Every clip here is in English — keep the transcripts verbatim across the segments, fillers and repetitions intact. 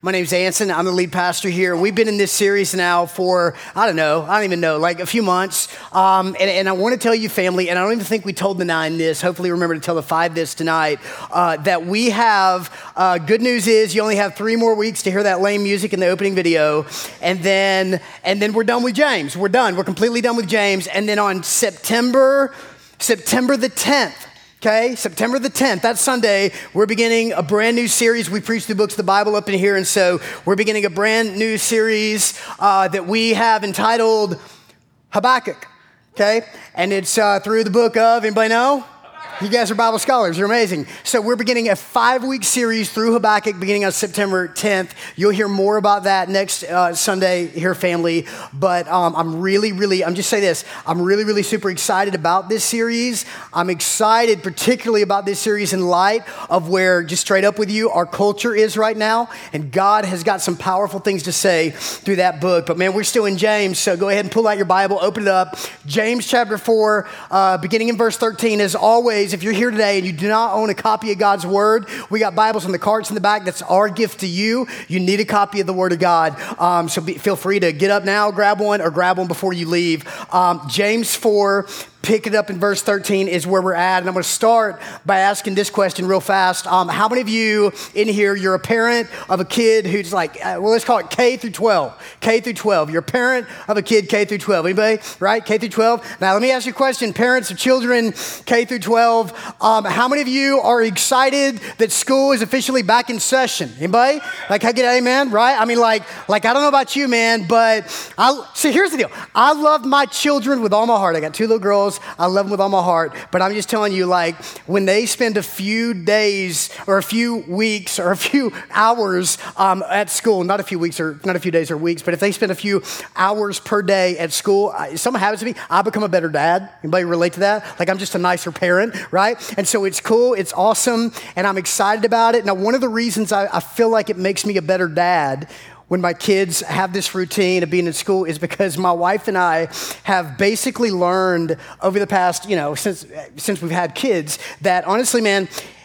My name's Anson. I'm the lead pastor here. We've been in this series now for, I don't know, I don't even know, like a few months. Um, and, and I want to tell you, family, and I don't even think we told the nine this, hopefully remember to tell the five this tonight, uh, that we have, uh, good news is you only have three more weeks to hear that lame music in the opening video. And then, and then we're done with James. We're done. We're completely done with James. And then on September, September the tenth, okay, September the tenth, that Sunday, we're beginning a brand new series. We preach the books of the Bible up in here, and so we're beginning a brand new series uh, that we have entitled Habakkuk, okay? And it's uh, through the book of, anybody know? You guys are Bible scholars. You're amazing. So we're beginning a five-week series through Habakkuk beginning on September tenth. You'll hear more about that next uh, Sunday here, family. But um, I'm really, really, I'm just say this. I'm really, really super excited about this series. I'm excited particularly about this series in light of where, just straight up with you, our culture is right now. And God has got some powerful things to say through that book. But man, we're still in James. So go ahead and pull out your Bible, open it up. James chapter four, uh, beginning in verse thirteen. As always, if you're here today and you do not own a copy of God's Word, we got Bibles in the carts in the back. That's our gift to you. You need a copy of the Word of God. Um, so be, feel free to get up now, grab one, or grab one before you leave. Um, James four, pick it up in verse thirteen is where we're at. And I'm going to start by asking this question real fast. Um, how many of you in here, you're a parent of a kid who's like, uh, well, let's call it K through twelve. K through twelve. You're a parent of a kid K through twelve. Anybody? Right? K through twelve. Now, let me ask you a question. Parents of children K through twelve. Um, how many of you are excited that school is officially back in session? Anybody? Like, I get an amen, right? I mean, like, like I don't know about you, man, but I, see, here's the deal. I love my children with all my heart. I got two little girls. I love them with all my heart, but I'm just telling you, like, when they spend a few days or a few weeks or a few hours um, at school, not a few weeks or not a few days or weeks, but if they spend a few hours per day at school, something happens to me, I become a better dad. Anybody relate to that? Like, I'm just a nicer parent, right? And so it's cool, it's awesome, and I'm excited about it. Now, one of the reasons I, I feel like it makes me a better dad when my kids have this routine of being in school is because my wife and I have basically learned over the past, you know, since since we've had kids, that honestly, man,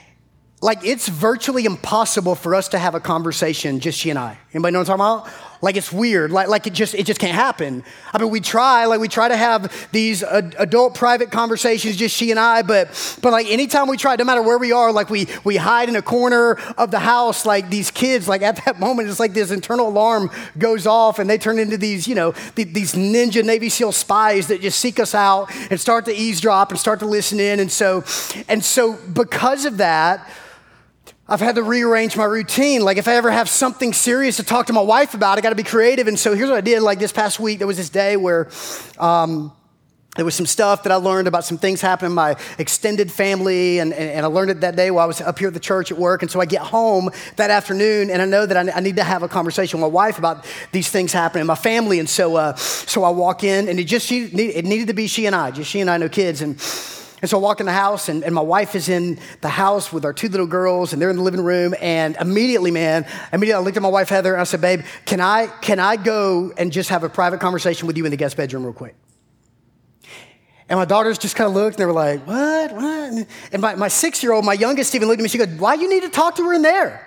like it's virtually impossible for us to have a conversation, just she and I. Anybody know what I'm talking about? Like it's weird, like like it just it just can't happen. I mean, we try, like we try to have these ad- adult private conversations, just she and I, but but like anytime we try, no matter where we are, like we we hide in a corner of the house, like these kids, like at that moment, it's like this internal alarm goes off, and they turn into these, you know, th- these ninja Navy SEAL spies that just seek us out and start to eavesdrop and start to listen in, and so and so because of that, I've had to rearrange my routine. Like if I ever have something serious to talk to my wife about, I got to be creative. And so here's what I did. Like this past week, there was this day where um, there was some stuff that I learned about some things happening in my extended family. And, and, and I learned it that day while I was up here at the church at work. And so I get home that afternoon and I know that I, I need to have a conversation with my wife about these things happening in my family. And so uh, so I walk in and it just, she, it needed to be she and I, just she and I, no kids. And And so I walk in the house, and, and my wife is in the house with our two little girls, and they're in the living room. And immediately, man, immediately I looked at my wife, Heather, and I said, babe, can I can I go and just have a private conversation with you in the guest bedroom real quick? And my daughters just kind of looked, and they were like, what, what? And my, my six-year-old, my youngest, even looked at me. She goes, why you need to talk to her in there?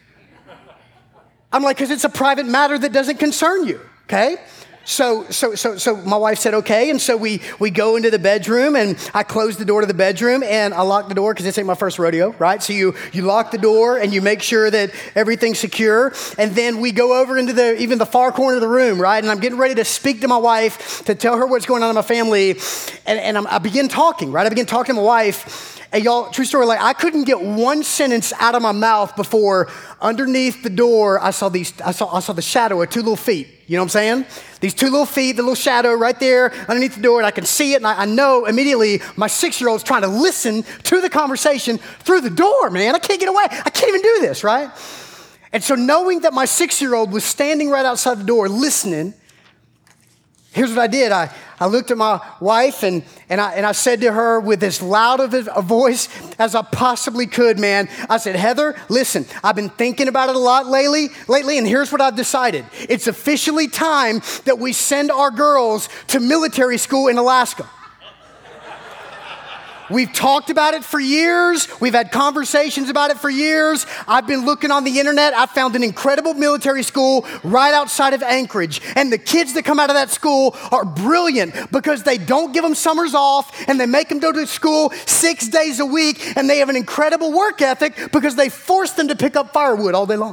I'm like, because it's a private matter that doesn't concern you, okay? So, so, so, so my wife said, okay. And so we, we go into the bedroom and I close the door to the bedroom and I lock the door because this ain't my first rodeo, right? So you, you lock the door and you make sure that everything's secure. And then we go over into the, even the far corner of the room, right? And I'm getting ready to speak to my wife to tell her what's going on in my family. And, and I'm, I begin talking, right? I begin talking to my wife. And y'all, true story, like I couldn't get one sentence out of my mouth before underneath the door, I saw these, I saw, I saw the shadow of two little feet. You know what I'm saying? These two little feet, the little shadow right there underneath the door, and I can see it, and I, I know immediately my six-year-old's trying to listen to the conversation through the door, man. I can't get away. I can't even do this, right? And so knowing that my six-year-old was standing right outside the door listening, here's what I did. I, I looked at my wife and, and, I, and I said to her with as loud of a voice as I possibly could, man, I said, Heather, listen, I've been thinking about it a lot lately, lately, and here's what I've decided. It's officially time that we send our girls to military school in Alaska. We've talked about it for years. We've had conversations about it for years. I've been looking on the internet. I found an incredible military school right outside of Anchorage. And the kids that come out of that school are brilliant because they don't give them summers off and they make them go to school six days a week. And they have an incredible work ethic because they force them to pick up firewood all day long.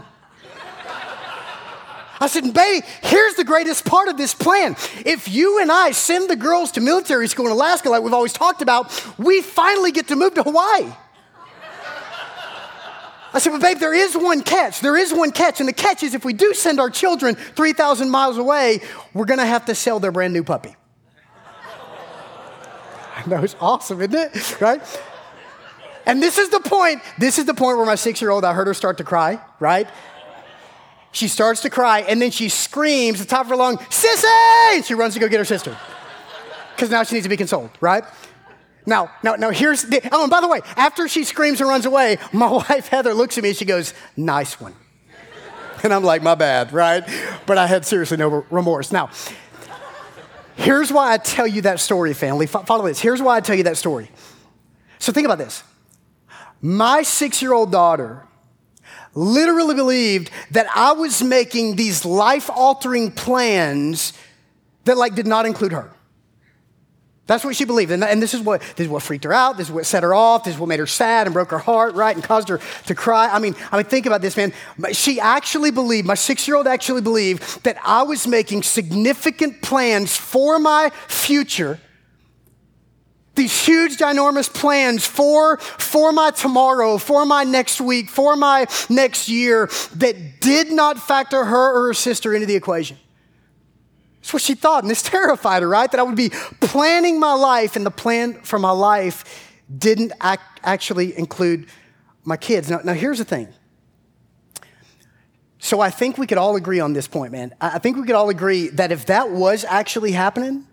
I said, baby, here's the greatest part of this plan. If you and I send the girls to military school in Alaska like we've always talked about, we finally get to move to Hawaii. I said, well, babe, there is one catch. There is one catch. And the catch is if we do send our children three thousand miles away, we're going to have to sell their brand new puppy. I know, it's awesome, isn't it? Right? And this is the point. This is the point where my six-year-old, I heard her start to cry, right? She starts to cry, and then she screams at the top of her lung, "Sissy!" And she runs to go get her sister. Because now she needs to be consoled, right? Now, now, now here's the, oh, and by the way, after she screams and runs away, my wife Heather looks at me and she goes, "Nice one." And I'm like, my bad, right? But I had seriously no remorse. Now, here's why I tell you that story, family. Follow this. Here's why I tell you that story. So think about this. My six-year-old daughter literally believed that I was making these life-altering plans that like did not include her. That's what she believed. And, and this is what this is what freaked her out. This is what set her off. This is what made her sad and broke her heart, right? And caused her to cry. I mean, I mean, think about this, man. She actually believed, my six-year-old actually believed that I was making significant plans for my future. These huge, ginormous plans for, for my tomorrow, for my next week, for my next year that did not factor her or her sister into the equation. That's what she thought, and this terrified her, right? That I would be planning my life, and the plan for my life didn't act, actually include my kids. Now, now, here's the thing. So I think we could all agree on this point, man. I think we could all agree that if that was actually happening,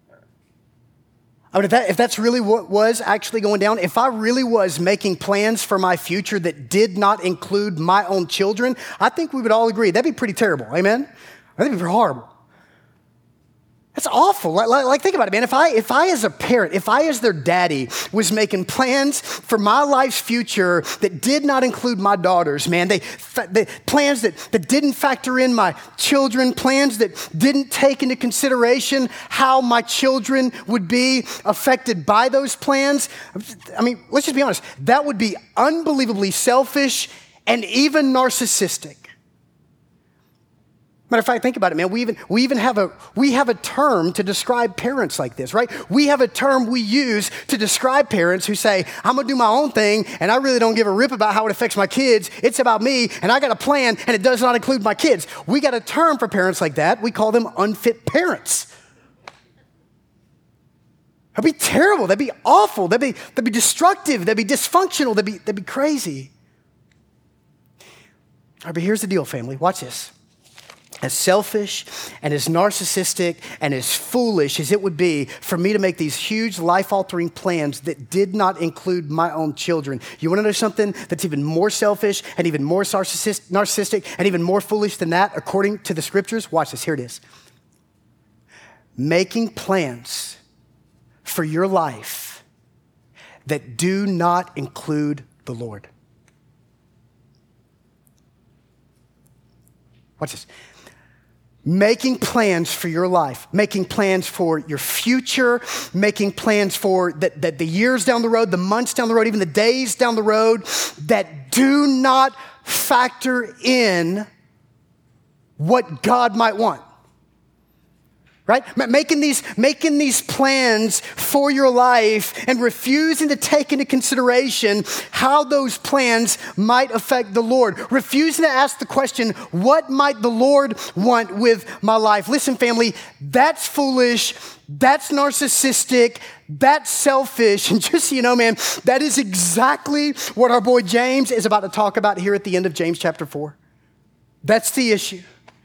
I mean, if, that, if that's really what was actually going down, if I really was making plans for my future that did not include my own children, I think we would all agree that'd be pretty terrible, amen? That'd be pretty horrible. That's awful. Like, like, like, think about it, man. If I, if I as a parent, if I as their daddy was making plans for my life's future that did not include my daughters, man, they, they plans that, that didn't factor in my children, plans that didn't take into consideration how my children would be affected by those plans. I mean, let's just be honest. That would be unbelievably selfish and even narcissistic. Matter of fact, think about it, man. We even, we even have a, we have a term to describe parents like this, right? We have a term we use to describe parents who say, I'm gonna do my own thing and I really don't give a rip about how it affects my kids. It's about me and I got a plan and it does not include my kids. We got a term for parents like that. We call them unfit parents. That'd be terrible. That'd be awful. That'd be, that'd be destructive. That'd be dysfunctional. That'd be, that'd be crazy. All right, but here's the deal, family. Watch this. As selfish and as narcissistic and as foolish as it would be for me to make these huge life-altering plans that did not include my own children. You want to know something that's even more selfish and even more narcissistic and even more foolish than that, according to the scriptures? Watch this. Here it is. Making plans for your life that do not include the Lord. Watch this. Making plans for your life, making plans for your future, making plans for the, the, the years down the road, the months down the road, even the days down the road that do not factor in what God might want. Right? Making these, making these plans for your life and refusing to take into consideration how those plans might affect the Lord. Refusing to ask the question, what might the Lord want with my life? Listen, family, that's foolish. That's narcissistic. That's selfish. And just so you know, man, that is exactly what our boy James is about to talk about here at the end of James chapter four. That's the issue.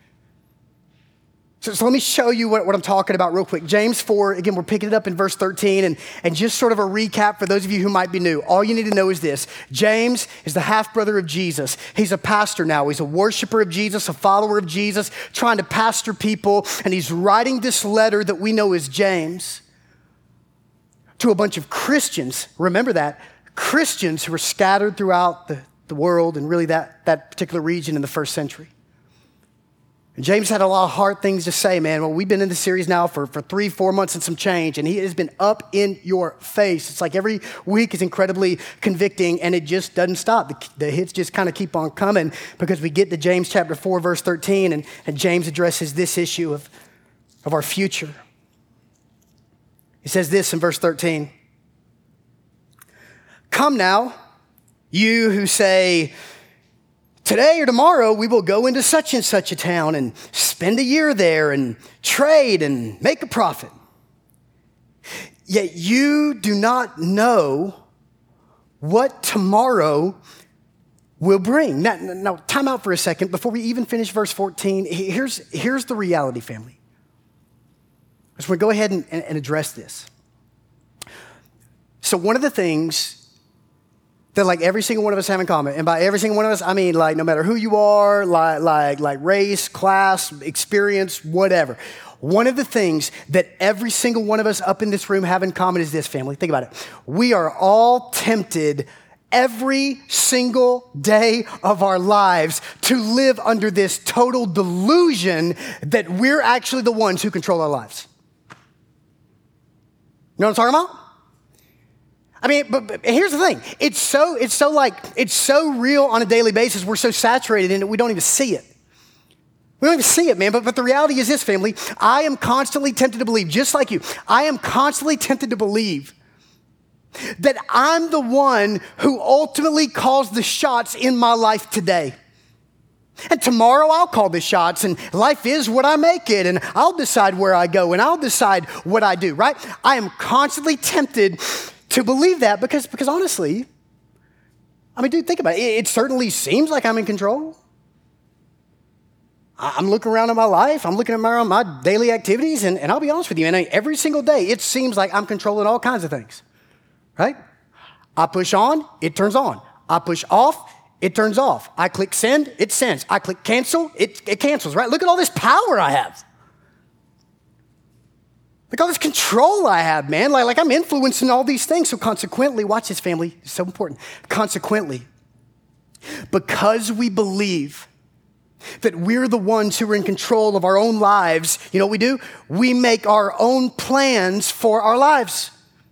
So, so let me show you what, what I'm talking about real quick. James four, again, we're picking it up in verse thirteen, and, and just sort of a recap for those of you who might be new. All you need to know is this. James is the half-brother of Jesus. He's a pastor now. He's a worshiper of Jesus, a follower of Jesus, trying to pastor people, and he's writing this letter that we know as James. to a bunch of Christians, remember that, Christians who were scattered throughout the, the world and really that, that particular region in the first century. And James had a lot of hard things to say, man. Well, we've been in this series now for, for three, four months and some change, and he has been up in your face. It's like every week is incredibly convicting, and it just doesn't stop. The, the hits just kind of keep on coming because we get to James chapter four, verse thirteen, and, and James addresses this issue of, of our future. He says this in verse thirteen. Come now, you who say, today or tomorrow, we will go into such and such a town and spend a year there and trade and make a profit. Yet you do not know what tomorrow will bring. Now, now time out for a second. Before we even finish verse fourteen, here's, here's the reality, family. So we'll go ahead and, and address this. So one of the things that like every single one of us have in common. And by every single one of us, I mean like no matter who you are, like, like, like race, class, experience, whatever. One of the things that every single one of us up in this room have in common is this, family. Think about it. We are all tempted every single day of our lives to live under this total delusion that we're actually the ones who control our lives. You know what I'm talking about? I mean, but, but here's the thing. It's so, it's so like, it's so real on a daily basis. We're so saturated in it, we don't even see it. We don't even see it, man. But, but the reality is this, family. I am constantly tempted to believe, just like you, I am constantly tempted to believe that I'm the one who ultimately calls the shots in my life today. And tomorrow I'll call the shots, and life is what I make it, and I'll decide where I go, and I'll decide what I do, right? I am constantly tempted to believe that because, because honestly, I mean, dude, think about it. It certainly seems like I'm in control. I'm looking around at my life. I'm looking around my daily activities, and, and I'll be honest with you, and every single day, it seems like I'm controlling all kinds of things, right? I push on, it turns on. I push off, it turns off. I click send, it sends. I click cancel, it, it cancels, right? Look at all this power I have. Look at all this control I have, man. Like, like I'm influencing all these things. So consequently, watch this, family. It's so important. Consequently, because we believe that we're the ones who are in control of our own lives, you know what we do? We make our own plans for our lives.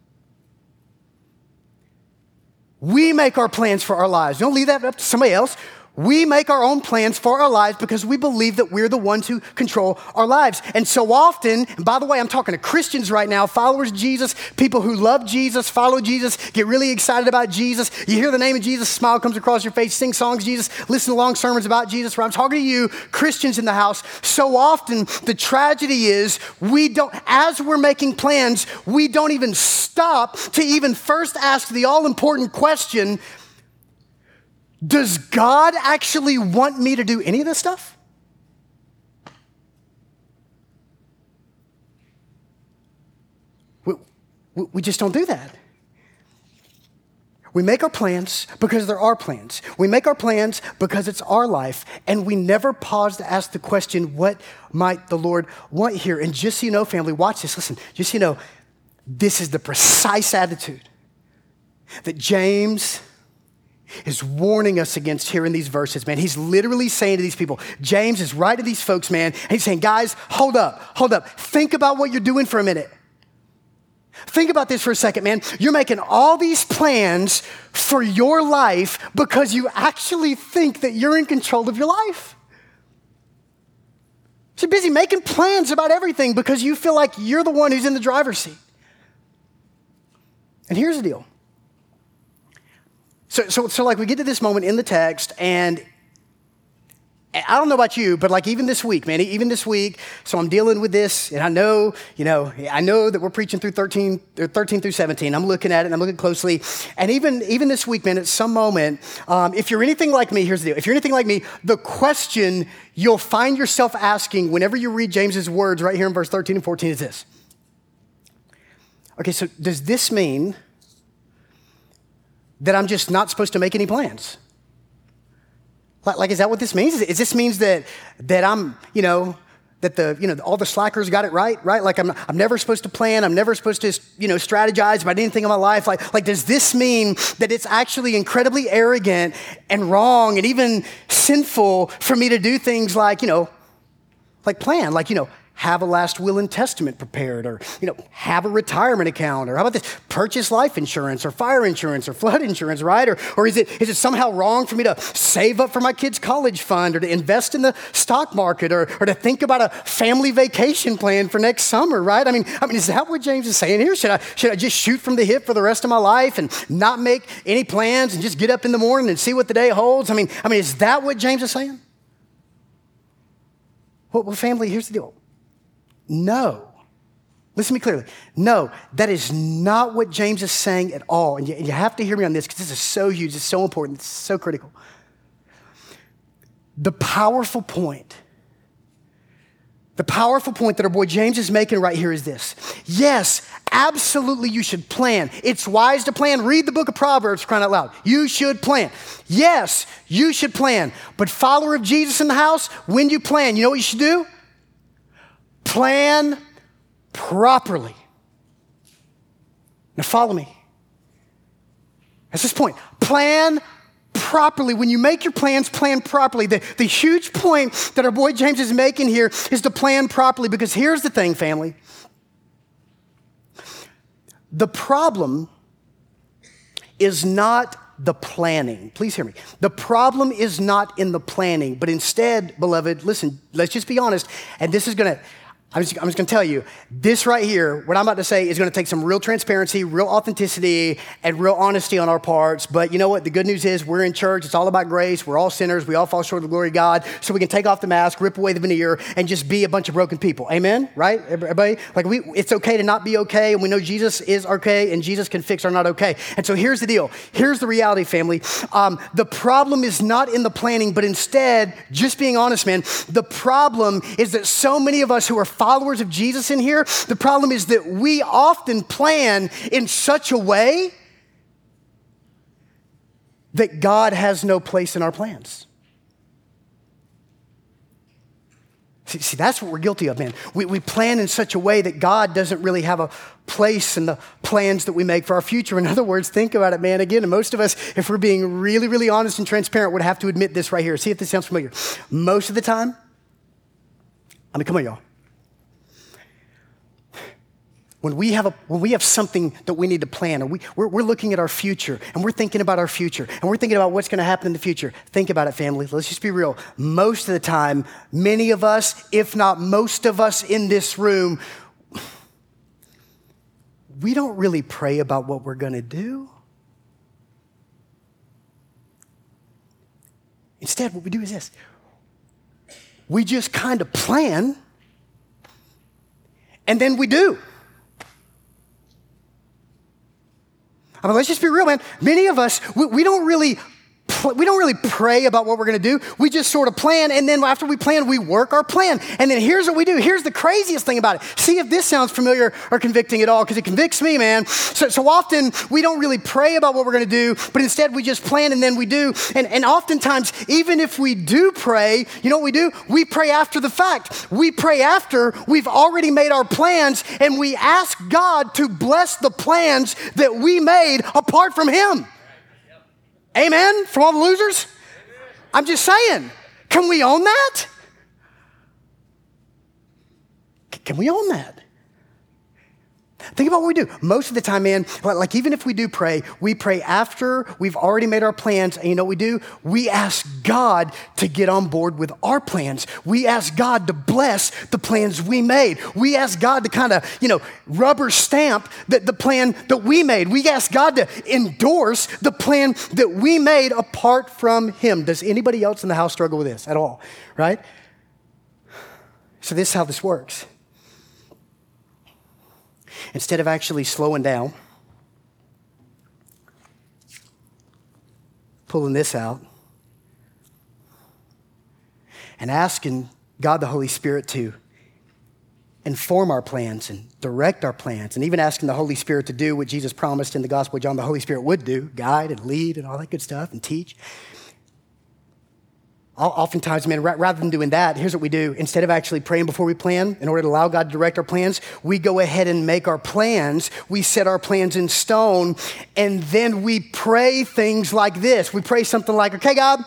We make our plans for our lives. Don't leave that up to somebody else. We make our own plans for our lives because we believe that we're the ones who control our lives. And so often, and by the way, I'm talking to Christians right now, followers of Jesus, people who love Jesus, follow Jesus, get really excited about Jesus. You hear the name of Jesus, smile comes across your face, sing songs Jesus, listen to long sermons about Jesus. Where I'm talking to you, Christians in the house, so often the tragedy is we don't, as we're making plans, we don't even stop to even first ask the all-important question, does God actually want me to do any of this stuff? We, we, we just don't do that. We make our plans because they're our plans. We make our plans because it's our life, and we never pause to ask the question, what might the Lord want here? And just so you know, family, watch this. Listen, just so you know, this is the precise attitude that James is warning us against here in these verses, man. He's literally saying to these people, James is right to these folks, man, and he's saying, guys, hold up, hold up. Think about what you're doing for a minute. Think about this for a second, man. You're making all these plans for your life because you actually think that you're in control of your life. You're busy making plans about everything because you feel like you're the one who's in the driver's seat. And here's the deal. So, so, so like we get to this moment in the text, and I don't know about you, but like even this week, man, even this week, so I'm dealing with this, and I know, you know, I know that we're preaching through thirteen, thirteen through seventeen. I'm looking at it, and I'm looking closely, and even, even this week, man, at some moment, um, if you're anything like me, here's the deal. If you're anything like me, the question you'll find yourself asking whenever you read James's words right here in verse thirteen and fourteen is this. Okay, so does this mean that I'm just not supposed to make any plans? Like, like is that what this means? Is this means that that I'm, you know, that the, you know, all the slackers got it right, right? Like I'm, I'm never supposed to plan. I'm never supposed to, you know, strategize about anything in my life. Like, like, does this mean that it's actually incredibly arrogant and wrong and even sinful for me to do things like, you know, like plan, like, you know, have a last will and testament prepared, or, you know, have a retirement account, or how about this, purchase life insurance or fire insurance or flood insurance, right? Or, or is it is it somehow wrong for me to save up for my kids' college fund, or to invest in the stock market, or, or to think about a family vacation plan for next summer, right? I mean, I mean, is that what James is saying here? Should I, should I just shoot from the hip for the rest of my life and not make any plans and just get up in the morning and see what the day holds? I mean, I mean, is that what James is saying? Well, well family, here's the deal. No. Listen to me clearly. No, that is not what James is saying at all. And you, and you have to hear me on this because this is so huge. It's so important. It's so critical. The powerful point, the powerful point that our boy James is making right here is this. Yes, absolutely you should plan. It's wise to plan. Read the book of Proverbs, crying out loud. You should plan. Yes, you should plan. But follower of Jesus in the house, when you plan, you know what you should do? Plan properly. Now follow me. That's this point. Plan properly. When you make your plans, plan properly. The, the huge point that our boy James is making here is to plan properly, because here's the thing, family. The problem is not the planning. Please hear me. The problem is not in the planning, but instead, beloved, listen, let's just be honest, and this is going to, I'm just, I'm just going to tell you, this right here, what I'm about to say is going to take some real transparency, real authenticity, and real honesty on our parts. But you know what? The good news is we're in church. It's all about grace. We're all sinners. We all fall short of the glory of God. So we can take off the mask, rip away the veneer, and just be a bunch of broken people. Amen? Right? Everybody? Like, we, it's okay to not be okay, and we know Jesus is okay, and Jesus can fix our not okay. And so here's the deal. Here's the reality, family. Um, the problem is not in the planning, but instead, just being honest, man, the problem is that so many of us who are followers of Jesus in here, the problem is that we often plan in such a way that God has no place in our plans. See, see that's what we're guilty of, man. We, we plan in such a way that God doesn't really have a place in the plans that we make for our future. In other words, think about it, man. Again, and most of us, if we're being really, really honest and transparent, would have to admit this right here. See if this sounds familiar. Most of the time, I mean, come on, y'all. When we have a, when we have something that we need to plan, or we, we're, we're looking at our future, and we're thinking about our future, and we're thinking about what's going to happen in the future. Think about it, family. Let's just be real. Most of the time, many of us, if not most of us in this room, we don't really pray about what we're going to do. Instead, what we do is this. We just kind of plan, and then we do. I mean, let's just be real, man. Many of us, we, we don't really we don't really pray about what we're going to do. We just sort of plan, and then after we plan, we work our plan. And then here's what we do. Here's the craziest thing about it. See if this sounds familiar or convicting at all, because it convicts me, man. So, so often, we don't really pray about what we're going to do, but instead we just plan, and then we do. And, and oftentimes, even if we do pray, you know what we do? We pray after the fact. We pray after we've already made our plans, and we ask God to bless the plans that we made apart from Him. Amen? From all the losers? Amen. I'm just saying, can we own that? Can we own that? Think about what we do. Most of the time, man, like even if we do pray, we pray after we've already made our plans. And you know what we do? We ask God to get on board with our plans. We ask God to bless the plans we made. We ask God to kind of, you know, rubber stamp the, the plan that we made. We ask God to endorse the plan that we made apart from Him. Does anybody else in the house struggle with this at all? Right? So this is how this works. Instead of actually slowing down, pulling this out, and asking God the Holy Spirit to inform our plans and direct our plans, and even asking the Holy Spirit to do what Jesus promised in the Gospel of John the Holy Spirit would do, guide and lead and all that good stuff and teach. Oftentimes, man, rather than doing that, here's what we do. Instead of actually praying before we plan, in order to allow God to direct our plans, we go ahead and make our plans. We set our plans in stone, and then we pray things like this. We pray something like, okay, God,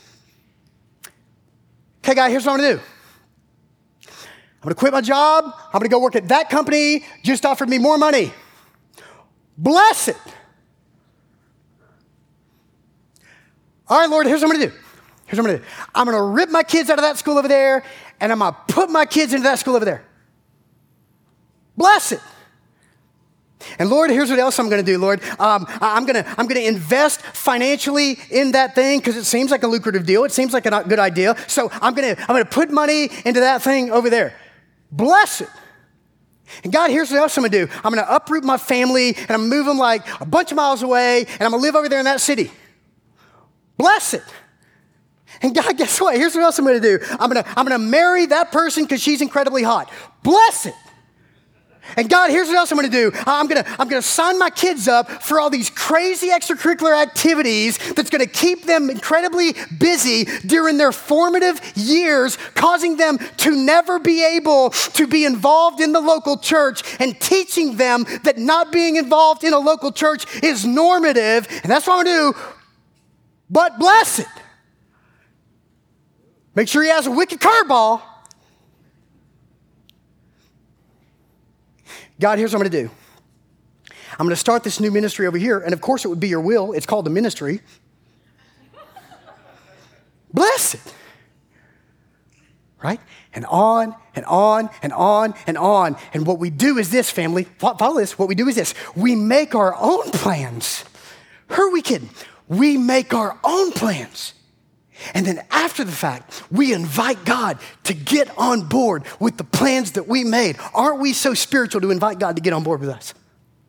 okay, God, here's what I'm gonna do. I'm gonna quit my job. I'm gonna go work at that company, just offered me more money. Bless it. All right, Lord, here's what I'm gonna do. Here's what I'm gonna do. I'm gonna rip my kids out of that school over there, and I'm gonna put my kids into that school over there. Bless it. And Lord, here's what else I'm gonna do, Lord. Um, I'm gonna I'm gonna invest financially in that thing because it seems like a lucrative deal. It seems like a good idea. So I'm gonna I'm gonna put money into that thing over there. Bless it. And God, here's what else I'm gonna do. I'm gonna uproot my family and I'm moving like a bunch of miles away, and I'm gonna live over there in that city. Bless it. And God, guess what? Here's what else I'm gonna do. I'm gonna, I'm gonna marry that person because she's incredibly hot. Bless it. And God, here's what else I'm gonna do. I'm gonna, I'm gonna sign my kids up for all these crazy extracurricular activities that's gonna keep them incredibly busy during their formative years, causing them to never be able to be involved in the local church and teaching them that not being involved in a local church is normative. And that's what I'm gonna do. But bless it. Make sure he has a wicked curveball. God, here's what I'm going to do. I'm going to start this new ministry over here, and of course it would be your will. It's called the ministry. Bless it. Right? And on and on and on and on. And what we do is this, family. Follow this. What we do is this. We make our own plans. Who are we kidding? We make our own plans. And then after the fact, we invite God to get on board with the plans that we made. Aren't we so spiritual to invite God to get on board with us?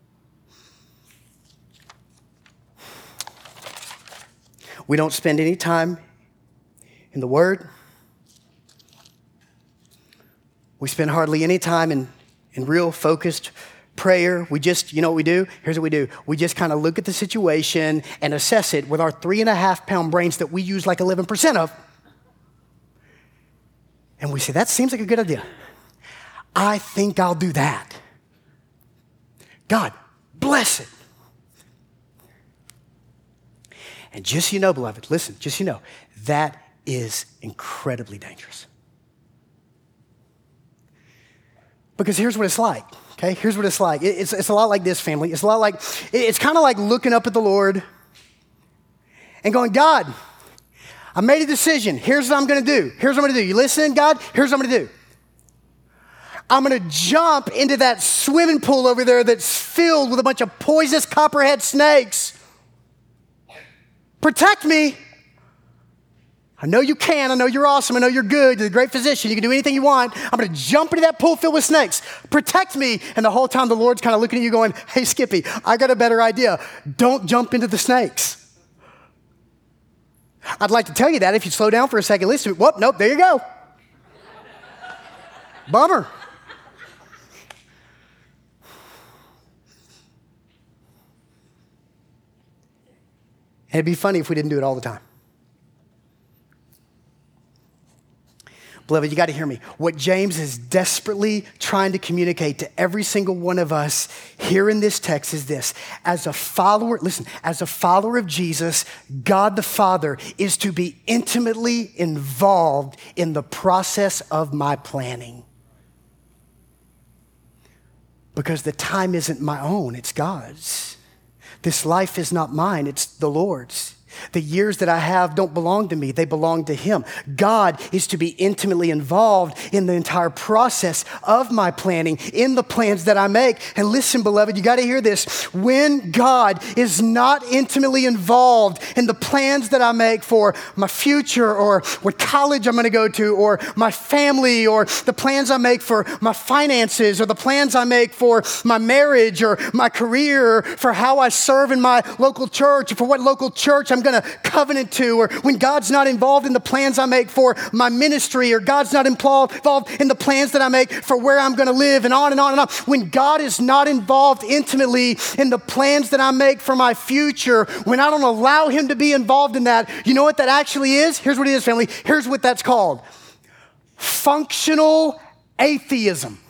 We don't spend any time in the Word. We spend hardly any time in, in real focused prayer. We just, you know what we do? Here's what we do. We just kind of look at the situation and assess it with our three and a half pound brains that we use like eleven percent of. And we say, that seems like a good idea. I think I'll do that. God, bless it. And just so you know, beloved, listen, just so you know, that is incredibly dangerous. Because here's what it's like. Okay, here's what it's like. It's, it's a lot like this, family. It's a lot like, it's kind of like looking up at the Lord and going, God, I made a decision. Here's what I'm going to do. Here's what I'm going to do. You listen, God? Here's what I'm going to do. I'm going to jump into that swimming pool over there that's filled with a bunch of poisonous copperhead snakes. Protect me. I know you can. I know you're awesome. I know you're good. You're a great physician. You can do anything you want. I'm going to jump into that pool filled with snakes. Protect me. And the whole time the Lord's kind of looking at you going, hey, Skippy, I got a better idea. Don't jump into the snakes. I'd like to tell you that if you slow down for a second, listen, whoop, nope, there you go. Bummer. And it'd be funny if we didn't do it all the time. Beloved, you got to hear me. What James is desperately trying to communicate to every single one of us here in this text is this. As a follower, listen, as a follower of Jesus, God the Father is to be intimately involved in the process of my planning. Because the time isn't my own, it's God's. This life is not mine, it's the Lord's. The years that I have don't belong to me, they belong to Him. God is to be intimately involved in the entire process of my planning, in the plans that I make. And listen, beloved, you got to hear this. When God is not intimately involved in the plans that I make for my future or what college I'm going to go to or my family or the plans I make for my finances or the plans I make for my marriage or my career or for how I serve in my local church or for what local church I'm I'm going to covenant to, or when God's not involved in the plans I make for my ministry, or God's not involved in the plans that I make for where I'm going to live, and on and on and on. When God is not involved intimately in the plans that I make for my future, when I don't allow him to be involved in that, you know what that actually is? Here's what it is, family. Here's what that's called. Functional atheism.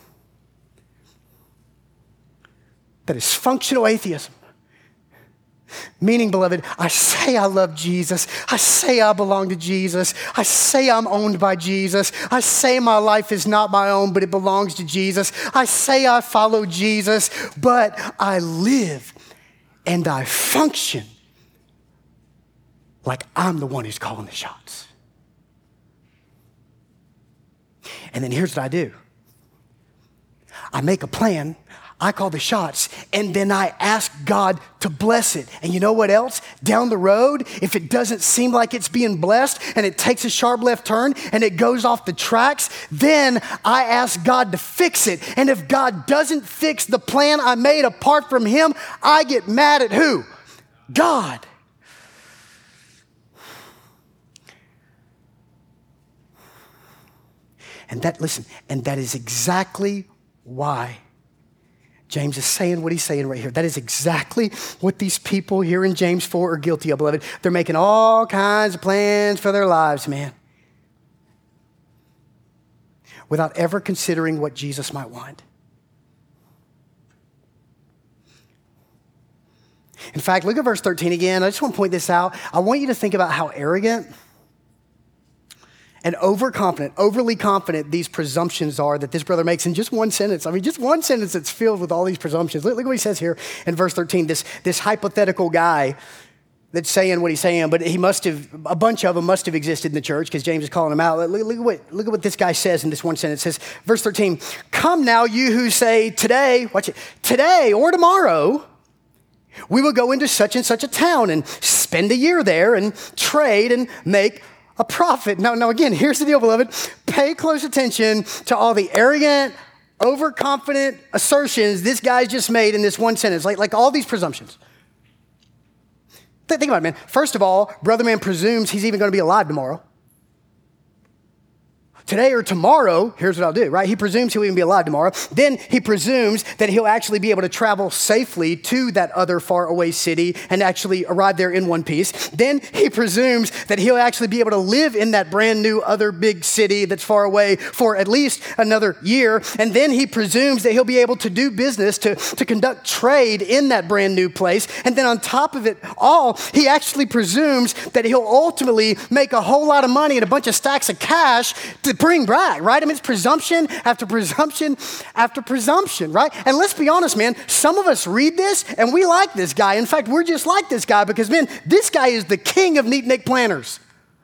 That is functional atheism. Meaning, beloved, I say I love Jesus. I say I belong to Jesus. I say I'm owned by Jesus. I say my life is not my own, but it belongs to Jesus. I say I follow Jesus, but I live and I function like I'm the one who's calling the shots. And then here's what I do. I make a plan, I call the shots, and then I ask God to bless it. And you know what else? Down the road, if it doesn't seem like it's being blessed and it takes a sharp left turn and it goes off the tracks, then I ask God to fix it. And if God doesn't fix the plan I made apart from him, I get mad at who? God. And that, listen, and that is exactly why James is saying what he's saying right here. That is exactly what these people here in James four are guilty of, beloved. They're making all kinds of plans for their lives, man, without ever considering what Jesus might want. In fact, look at verse thirteen again. I just want to point this out. I want you to think about how arrogant and overconfident, overly confident these presumptions are that this brother makes in just one sentence. I mean, just one sentence that's filled with all these presumptions. Look, look what he says here in verse thirteen. This, this hypothetical guy that's saying what he's saying, but he must have, a bunch of them must have existed in the church because James is calling them out. Look, look, at what, look at what this guy says in this one sentence. It says, verse thirteen, come now you who say today, watch it, today or tomorrow, we will go into such and such a town and spend a year there and trade and make a profit. Now, now again, here's the deal, beloved. Pay close attention to all the arrogant, overconfident assertions this guy's just made in this one sentence, like, like all these presumptions. Think about it, man. First of all, brother man presumes he's even going to be alive tomorrow. Today or tomorrow, here's what I'll do, right? He presumes he'll even be alive tomorrow. Then he presumes that he'll actually be able to travel safely to that other far away city and actually arrive there in one piece. Then he presumes that he'll actually be able to live in that brand new other big city that's far away for at least another year. And then he presumes that he'll be able to do business, to, to conduct trade in that brand new place. And then on top of it all, he actually presumes that he'll ultimately make a whole lot of money and a bunch of stacks of cash to bring back, right? I mean, it's presumption after presumption after presumption, right? And let's be honest, man, some of us read this and we like this guy. In fact, we're just like this guy because, man, this guy is the king of neat Nick planners.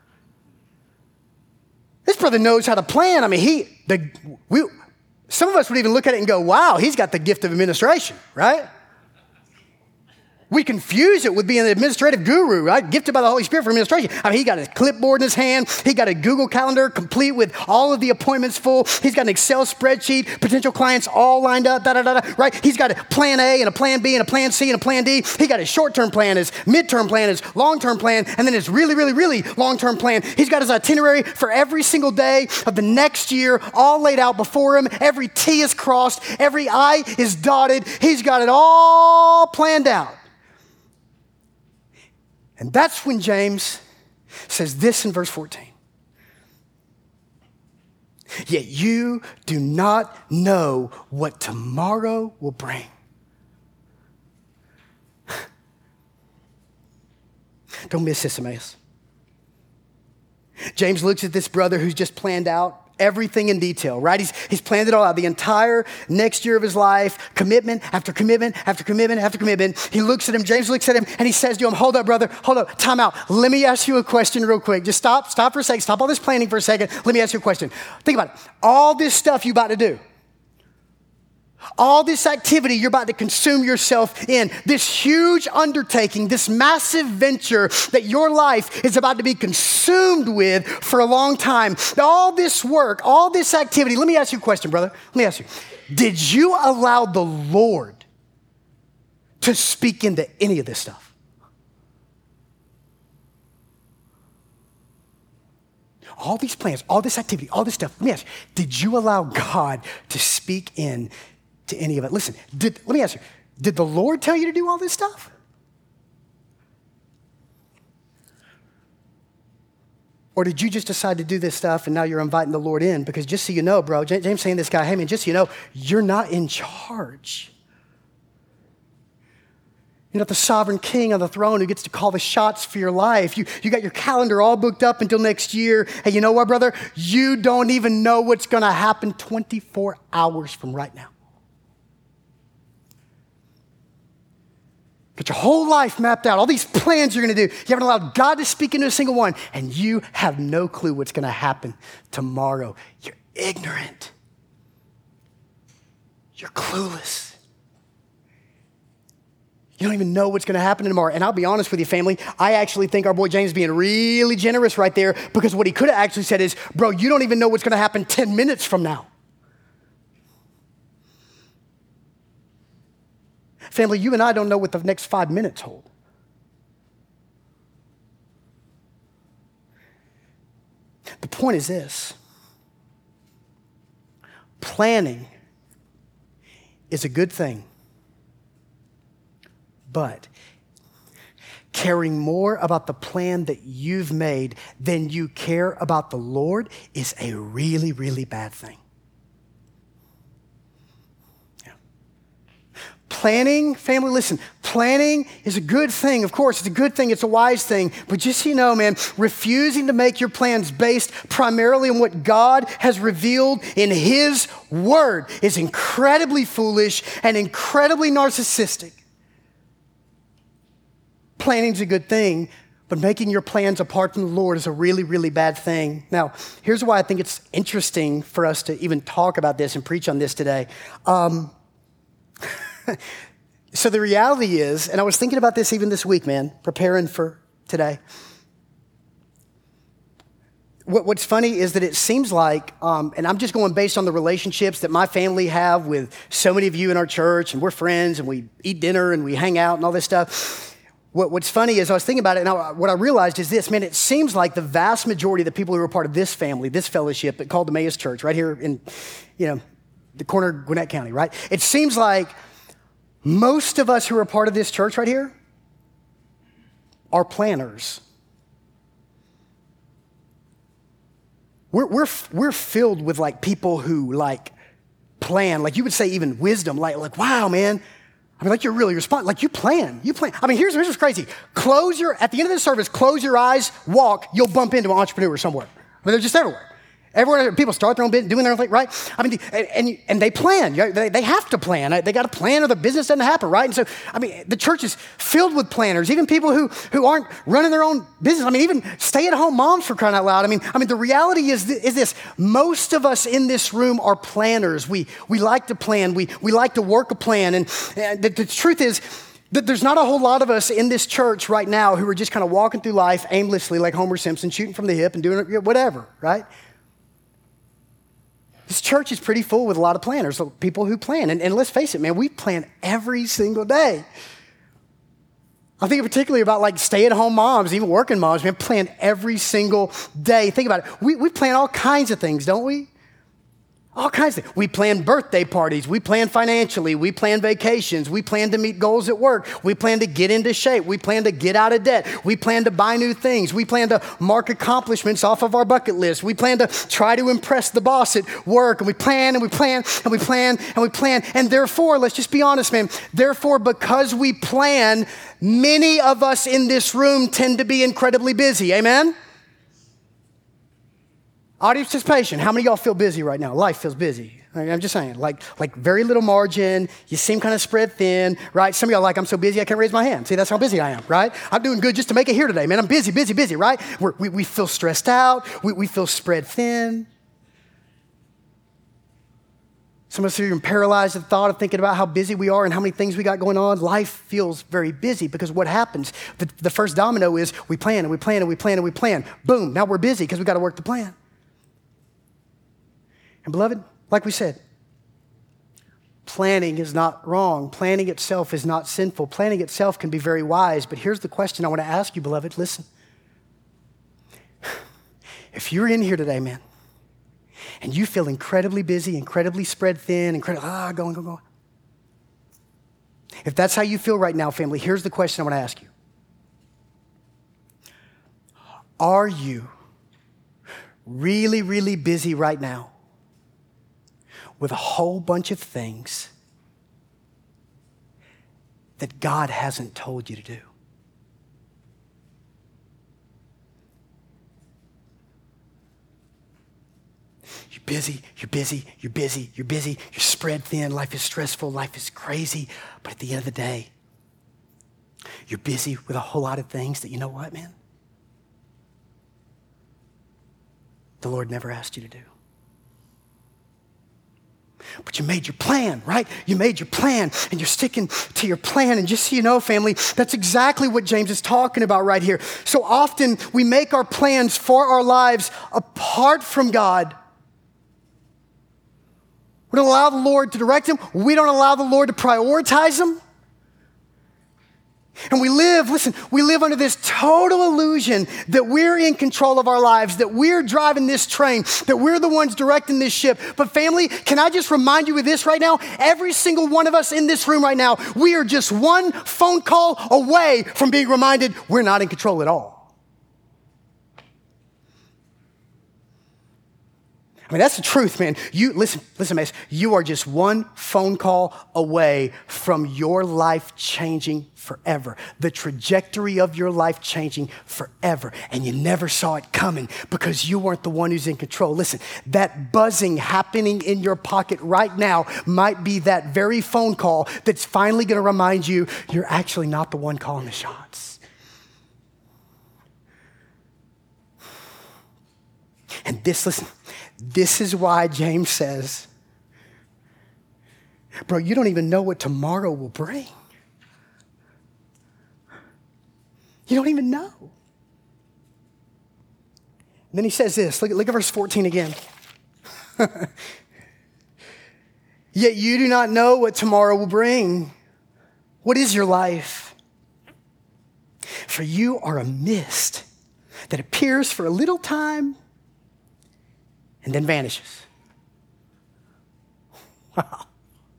This brother knows how to plan. I mean, he, the, we, some of us would even look at it and go, wow, he's got the gift of administration, right? We confuse it with being an administrative guru, right? Gifted by the Holy Spirit for administration. I mean, he got his clipboard in his hand. He got a Google Calendar complete with all of the appointments full. He's got an Excel spreadsheet, potential clients all lined up, da, da, da, da, right? He's got a plan A and a plan B and a plan C and a plan D. He got his short-term plan, his mid-term plan, his long-term plan, and then his really, really, really long-term plan. He's got his itinerary for every single day of the next year all laid out before him. Every T is crossed. Every I is dotted. He's got it all planned out. And that's when James says this in verse fourteen. Yet you do not know what tomorrow will bring. Don't miss this, Emmaus. James looks at this brother who's just planned out everything in detail, right? He's, he's planned it all out. The entire next year of his life, commitment after commitment after commitment after commitment. He looks at him, James looks at him, and he says to him, hold up, brother, hold up, time out. Let me ask you a question real quick. Just stop, stop for a second. Stop all this planning for a second. Let me ask you a question. Think about it. All this stuff you're about to do, all this activity you're about to consume yourself in, this huge undertaking, this massive venture that your life is about to be consumed with for a long time, all this work, all this activity, let me ask you a question, brother. Let me ask you, did you allow the Lord to speak into any of this stuff? all these plans, all this activity, all this stuff. Let me ask you, did you allow God to speak in to any of it? Listen, did, let me ask you, did the Lord tell you to do all this stuff? Or did you just decide to do this stuff and now you're inviting the Lord in? Because just so you know, bro, James saying to this guy, hey man, just so you know, you're not in charge. You're not the sovereign king on the throne who gets to call the shots for your life. You, you got your calendar all booked up until next year. Hey, you know what, brother? You don't even know what's going to happen twenty-four hours from right now. Got your whole life mapped out, all these plans you're going to do. You haven't allowed God to speak into a single one, and you have no clue what's going to happen tomorrow. You're ignorant. You're clueless. You don't even know what's going to happen tomorrow. And I'll be honest with you, family, I actually think our boy James is being really generous right there, because what he could have actually said is, bro, you don't even know what's going to happen ten minutes from now. Family, you and I don't know what the next five minutes hold. The point is this: planning is a good thing, but caring more about the plan that you've made than you care about the Lord is a really, really bad thing. Planning, family, listen, planning is a good thing. Of course, it's a good thing. It's a wise thing. But just so you know, man, refusing to make your plans based primarily on what God has revealed in His Word is incredibly foolish and incredibly narcissistic. Planning's a good thing, but making your plans apart from the Lord is a really, really bad thing. Now, here's why I think it's interesting for us to even talk about this and preach on this today. Um, So the reality is, and I was thinking about this even this week, man, preparing for today. What, what's funny is that it seems like, um, and I'm just going based on the relationships that my family have with so many of you in our church, and we're friends, and we eat dinner, and we hang out, and all this stuff. What, what's funny is I was thinking about it, and I, what I realized is this, man, it seems like the vast majority of the people who are part of this family, this fellowship that called Emmaus Church, right here in, you know, the corner of Gwinnett County, right? It seems like most of us who are part of this church right here are planners. We're, we're, we're filled with like people who like plan, like you would say even wisdom, like, like wow, man. I mean, like you're really respond, like you plan, you plan. I mean, here's, here's what's crazy. Close your, at the end of the service, close your eyes, walk, you'll bump into an entrepreneur somewhere. I mean, they're just everywhere. Everyone, people start their own business, doing their own thing, right? I mean, and, and, and they plan. They, they have to plan. They got to plan or the business doesn't happen, right? And so, I mean, the church is filled with planners, even people who, who aren't running their own business. I mean, even stay-at-home moms, for crying out loud. I mean, I mean, the reality is, is this. Most of us in this room are planners. We, we like to plan. We, we like to work a plan. And, and the, the truth is, that there's not a whole lot of us in this church right now who are just kind of walking through life aimlessly like Homer Simpson, shooting from the hip and doing whatever, right? This church is pretty full with a lot of planners, people who plan. And, and let's face it, man, we plan every single day. I'm thinking particularly about like stay-at-home moms, even working moms, man, plan every single day. Think about it. We, we plan all kinds of things, don't we? All kinds of things. We plan birthday parties. We plan financially. We plan vacations. We plan to meet goals at work. We plan to get into shape. We plan to get out of debt. We plan to buy new things. We plan to mark accomplishments off of our bucket list. We plan to try to impress the boss at work. And we plan and we plan and we plan and we plan. And therefore, let's just be honest, man. Therefore, because we plan, many of us in this room tend to be incredibly busy. Amen? Audience participation. How many of y'all feel busy right now? Life feels busy. I'm just saying, like, like very little margin. You seem kind of spread thin, right? Some of y'all are like, I'm so busy I can't raise my hand. See, that's how busy I am, right? I'm doing good just to make it here today, man. I'm busy, busy, busy, right? We're, we we feel stressed out. We, we feel spread thin. Some of us are even paralyzed at the thought of thinking about how busy we are and how many things we got going on. Life feels very busy because what happens, the, the first domino is we plan and we plan and we plan and we plan. Boom, now we're busy because we got to work the plan. And beloved, like we said, planning is not wrong. Planning itself is not sinful. Planning itself can be very wise. But here's the question I want to ask you, beloved. Listen. If if you're in here today, man, and you feel incredibly busy, incredibly spread thin, incredibly, ah, going, going, going. If that's how you feel right now, family, here's the question I want to ask you. Are you really, really busy right now with a whole bunch of things that God hasn't told you to do? You're busy, you're busy, you're busy, you're busy, you're spread thin, life is stressful, life is crazy, but at the end of the day, you're busy with a whole lot of things that, you know what, man? The Lord never asked you to do. But you made your plan, right? You made your plan and you're sticking to your plan. And just so you know, family, that's exactly what James is talking about right here. So often we make our plans for our lives apart from God. We don't allow the Lord to direct them. We don't allow the Lord to prioritize them. And we live, listen, we live under this total illusion that we're in control of our lives, that we're driving this train, that we're the ones directing this ship. But family, can I just remind you of this right now? Every single one of us in this room right now, we are just one phone call away from being reminded we're not in control at all. I mean, that's the truth, man. You listen, listen, Mace, you are just one phone call away from your life changing forever. The trajectory of your life changing forever. And you never saw it coming because you weren't the one who's in control. Listen, that buzzing happening in your pocket right now might be that very phone call that's finally going to remind you you're actually not the one calling the shots. And this, listen, this is why James says, bro, you don't even know what tomorrow will bring. You don't even know. And then he says this, look, look at verse fourteen again. Yet you do not know what tomorrow will bring. What is your life? For you are a mist that appears for a little time and then vanishes. Wow. All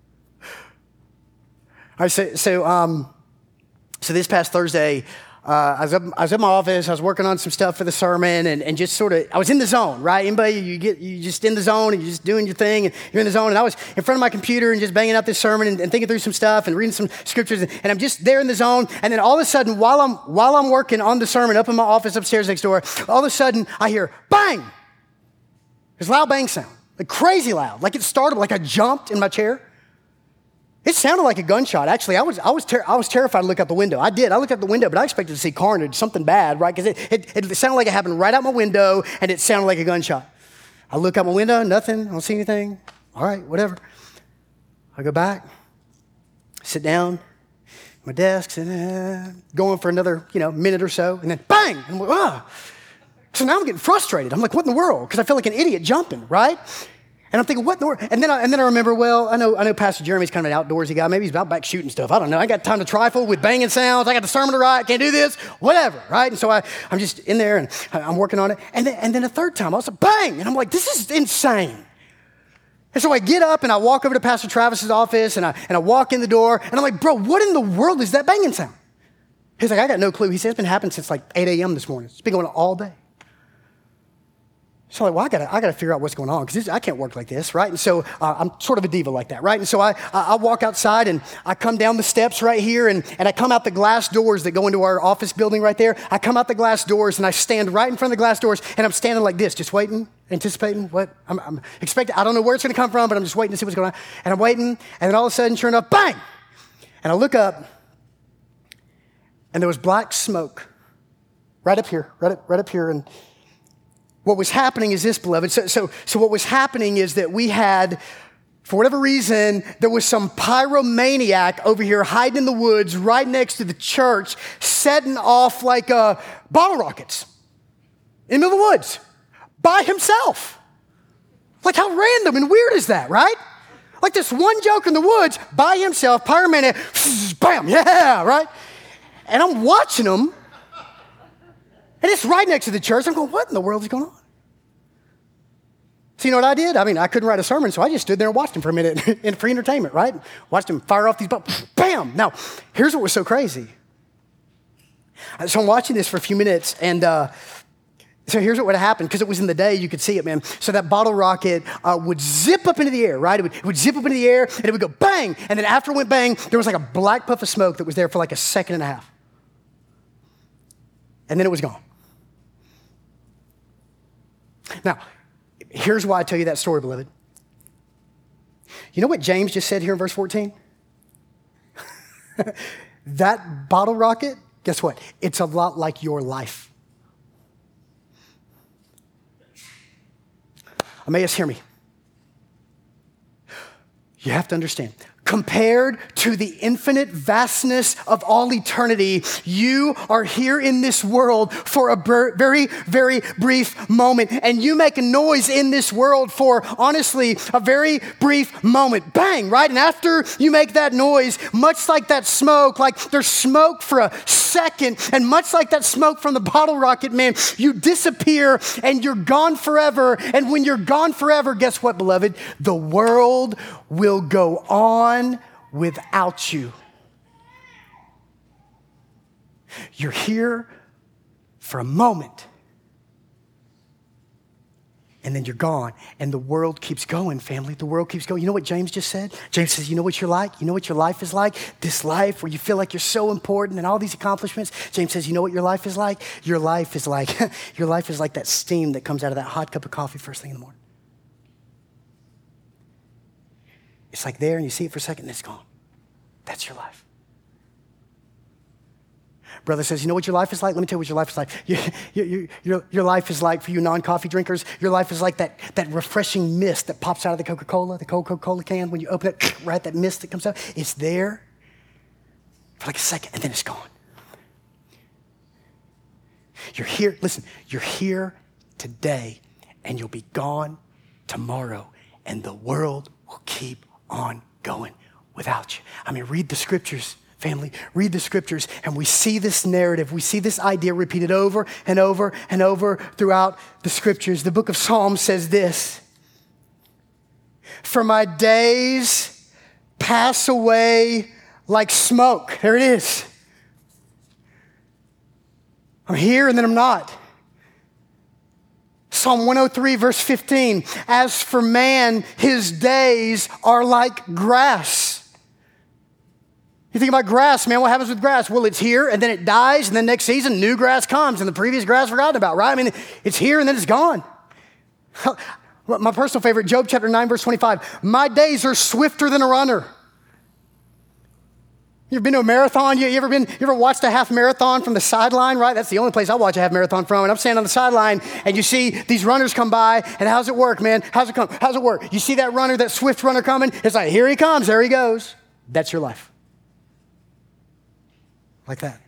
right, so so um, so this past Thursday, uh, I was up I was at my office. I was working on some stuff for the sermon, and, and just sort of I was in the zone, right? Anybody, you get you just in the zone, and you're just doing your thing, and you're in the zone. And I was in front of my computer and just banging out this sermon and, and thinking through some stuff and reading some scriptures, and, and I'm just there in the zone. And then all of a sudden, while I'm while I'm working on the sermon up in my office upstairs next door, all of a sudden I hear bang. There's a loud bang sound, like crazy loud, like it started, like I jumped in my chair. It sounded like a gunshot. Actually, I was I was ter- I was terrified to look out the window. I did. I looked out the window, but I expected to see carnage, something bad, right? Because it, it, it sounded like it happened right out my window, and it sounded like a gunshot. I look out my window, nothing. I don't see anything. All right, whatever. I go back, sit down at my desk, and uh, going for another, you know, minute or so, and then bang! And I'm like, ah. So now I'm getting frustrated. I'm like, what in the world? Because I feel like an idiot jumping, right? And I'm thinking, what in the world? And then I, and then I remember, well, I know I know Pastor Jeremy's kind of an outdoorsy guy. Maybe he's out back shooting stuff. I don't know. I got time to trifle with banging sounds. I got the sermon to write. Can't do this. Whatever, right? And so I, I'm just in there, and I'm working on it. And then, and then a third time, I was like, bang! And I'm like, this is insane. And so I get up, and I walk over to Pastor Travis's office, and I, and I walk in the door, and I'm like, bro, what in the world is that banging sound? He's like, I got no clue. He said, it's been happening since like eight a.m. this morning. It's been going on all day. So I'm like, well, I gotta, I gotta figure out what's going on because I can't work like this, right? And so uh, I'm sort of a diva like that, right? And so I, I walk outside and I come down the steps right here and, and I come out the glass doors that go into our office building right there. I come out the glass doors and I stand right in front of the glass doors and I'm standing like this, just waiting, anticipating what I'm, I'm expecting. I don't know where it's gonna come from, but I'm just waiting to see what's going on. And I'm waiting, and then all of a sudden, sure enough, bang! And I look up, and there was black smoke right up here, right up, right up here, and what was happening is this, beloved. So, so, so what was happening is that we had, for whatever reason, there was some pyromaniac over here hiding in the woods right next to the church, setting off like uh, bottle rockets in the middle of the woods by himself. Like how random and weird is that, right? Like this one joke in the woods by himself, pyromaniac, bam, yeah, right? And I'm watching him. And it's right next to the church. I'm going, what in the world is going on? So you know what I did? I mean, I couldn't write a sermon, so I just stood there and watched him for a minute in free entertainment, right? Watched him fire off these bombs. Bam! Now, here's what was so crazy. So I'm watching this for a few minutes, and uh, so here's what would happen, because it was in the day, you could see it, man. So that bottle rocket uh, would zip up into the air, right? It would, it would zip up into the air, and it would go bang, and then after it went bang, there was like a black puff of smoke that was there for like a second and a half. And then it was gone. Now, here's why I tell you that story, beloved. You know what James just said here in verse fourteen? That bottle rocket, guess what? It's a lot like your life. Emmaus, hear me. You have to understand. Compared to the infinite vastness of all eternity, you are here in this world for a very, very brief moment. And you make a noise in this world for, honestly, a very brief moment. Bang, right? And after you make that noise, much like that smoke, like there's smoke for a second, and much like that smoke from the bottle rocket, man, you disappear and you're gone forever. And when you're gone forever, guess what, beloved? The world will go on without you. You're here for a moment, and then you're gone, and the world keeps going, family. The world keeps going. You know what James just said? James says, you know what you're like? You know what your life is like? This life where you feel like you're so important and all these accomplishments. James says, you know what your life is like? Your life is like, your life is like that steam that comes out of that hot cup of coffee first thing in the morning. It's like there, and you see it for a second, and it's gone. That's your life. Brother says, you know what your life is like? Let me tell you what your life is like. Your, your, your, your life is like, for you non-coffee drinkers, your life is like that, that refreshing mist that pops out of the Coca-Cola, the Coca-Cola can. When you open it, right, that mist that comes out. It's there for like a second, and then it's gone. You're here, listen, you're here today, and you'll be gone tomorrow, and the world will keep on going without you. I mean, read the scriptures, family. Read the scriptures, and we see this narrative. We see this idea repeated over and over and over throughout the scriptures. The book of Psalms says this: for my days pass away like smoke. There it is. I'm here and then I'm not. Psalm one oh three, verse fifteen, as for man, his days are like grass. You think about grass, man, what happens with grass? Well, it's here and then it dies, and then next season, new grass comes, and the previous grass forgotten about, right? I mean, it's here and then it's gone. My personal favorite, Job chapter nine, verse twenty-five, my days are swifter than a runner. You ever been to a marathon? You, you ever been? You ever watched a half marathon from the sideline? Right, that's the only place I watch a half marathon from. And I'm standing on the sideline, and you see these runners come by. And how's it work, man? How's it come? How's it work? You see that runner, that swift runner coming? It's like, here he comes, there he goes. That's your life, like that.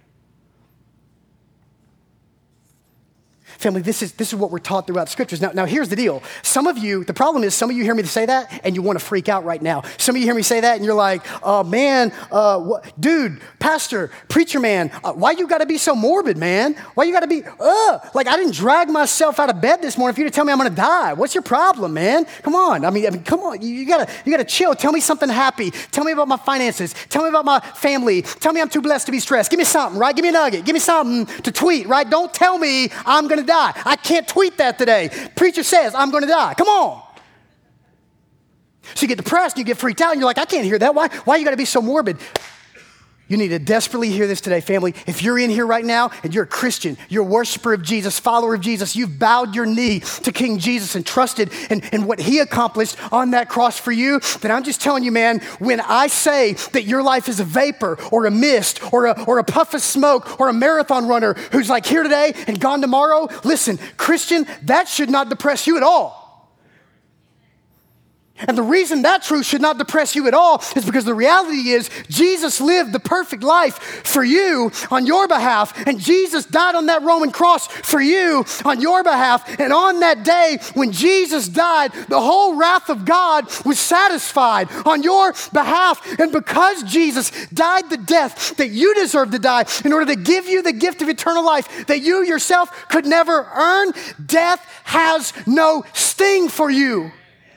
Family, this is, this is what we're taught throughout scriptures. Now, now, here's the deal. Some of you, the problem is some of you hear me say that and you want to freak out right now. Some of you hear me say that and you're like, oh, man, uh, what, dude, pastor, preacher man, uh, why you got to be so morbid, man? Why you got to be, uh, like I didn't drag myself out of bed this morning for you to tell me I'm going to die. What's your problem, man? Come on. I mean, I mean come on. You, you got to you gotta chill. Tell me something happy. Tell me about my finances. Tell me about my family. Tell me I'm too blessed to be stressed. Give me something, right? Give me a nugget. Give me something to tweet, right? Don't tell me I'm going to die. I can't tweet that today. Preacher says I'm going to die. Come on. So you get depressed and you get freaked out and you're like, I can't hear that. Why? Why you got to be so morbid? You need to desperately hear this today, family. If you're in here right now and you're a Christian, you're a worshiper of Jesus, follower of Jesus, you've bowed your knee to King Jesus and trusted in, in what he accomplished on that cross for you, then I'm just telling you, man, when I say that your life is a vapor or a mist or a, or a puff of smoke or a marathon runner who's like here today and gone tomorrow, listen, Christian, that should not depress you at all. And the reason that truth should not depress you at all is because the reality is Jesus lived the perfect life for you on your behalf. And Jesus died on that Roman cross for you on your behalf. And on that day when Jesus died, the whole wrath of God was satisfied on your behalf. And because Jesus died the death that you deserve to die in order to give you the gift of eternal life that you yourself could never earn, death has no sting for you.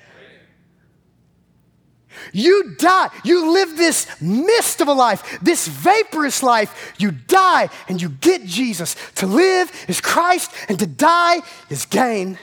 You die. You live this mist of a life, this vaporous life. You die and you get Jesus. To live is Christ and to die is gain.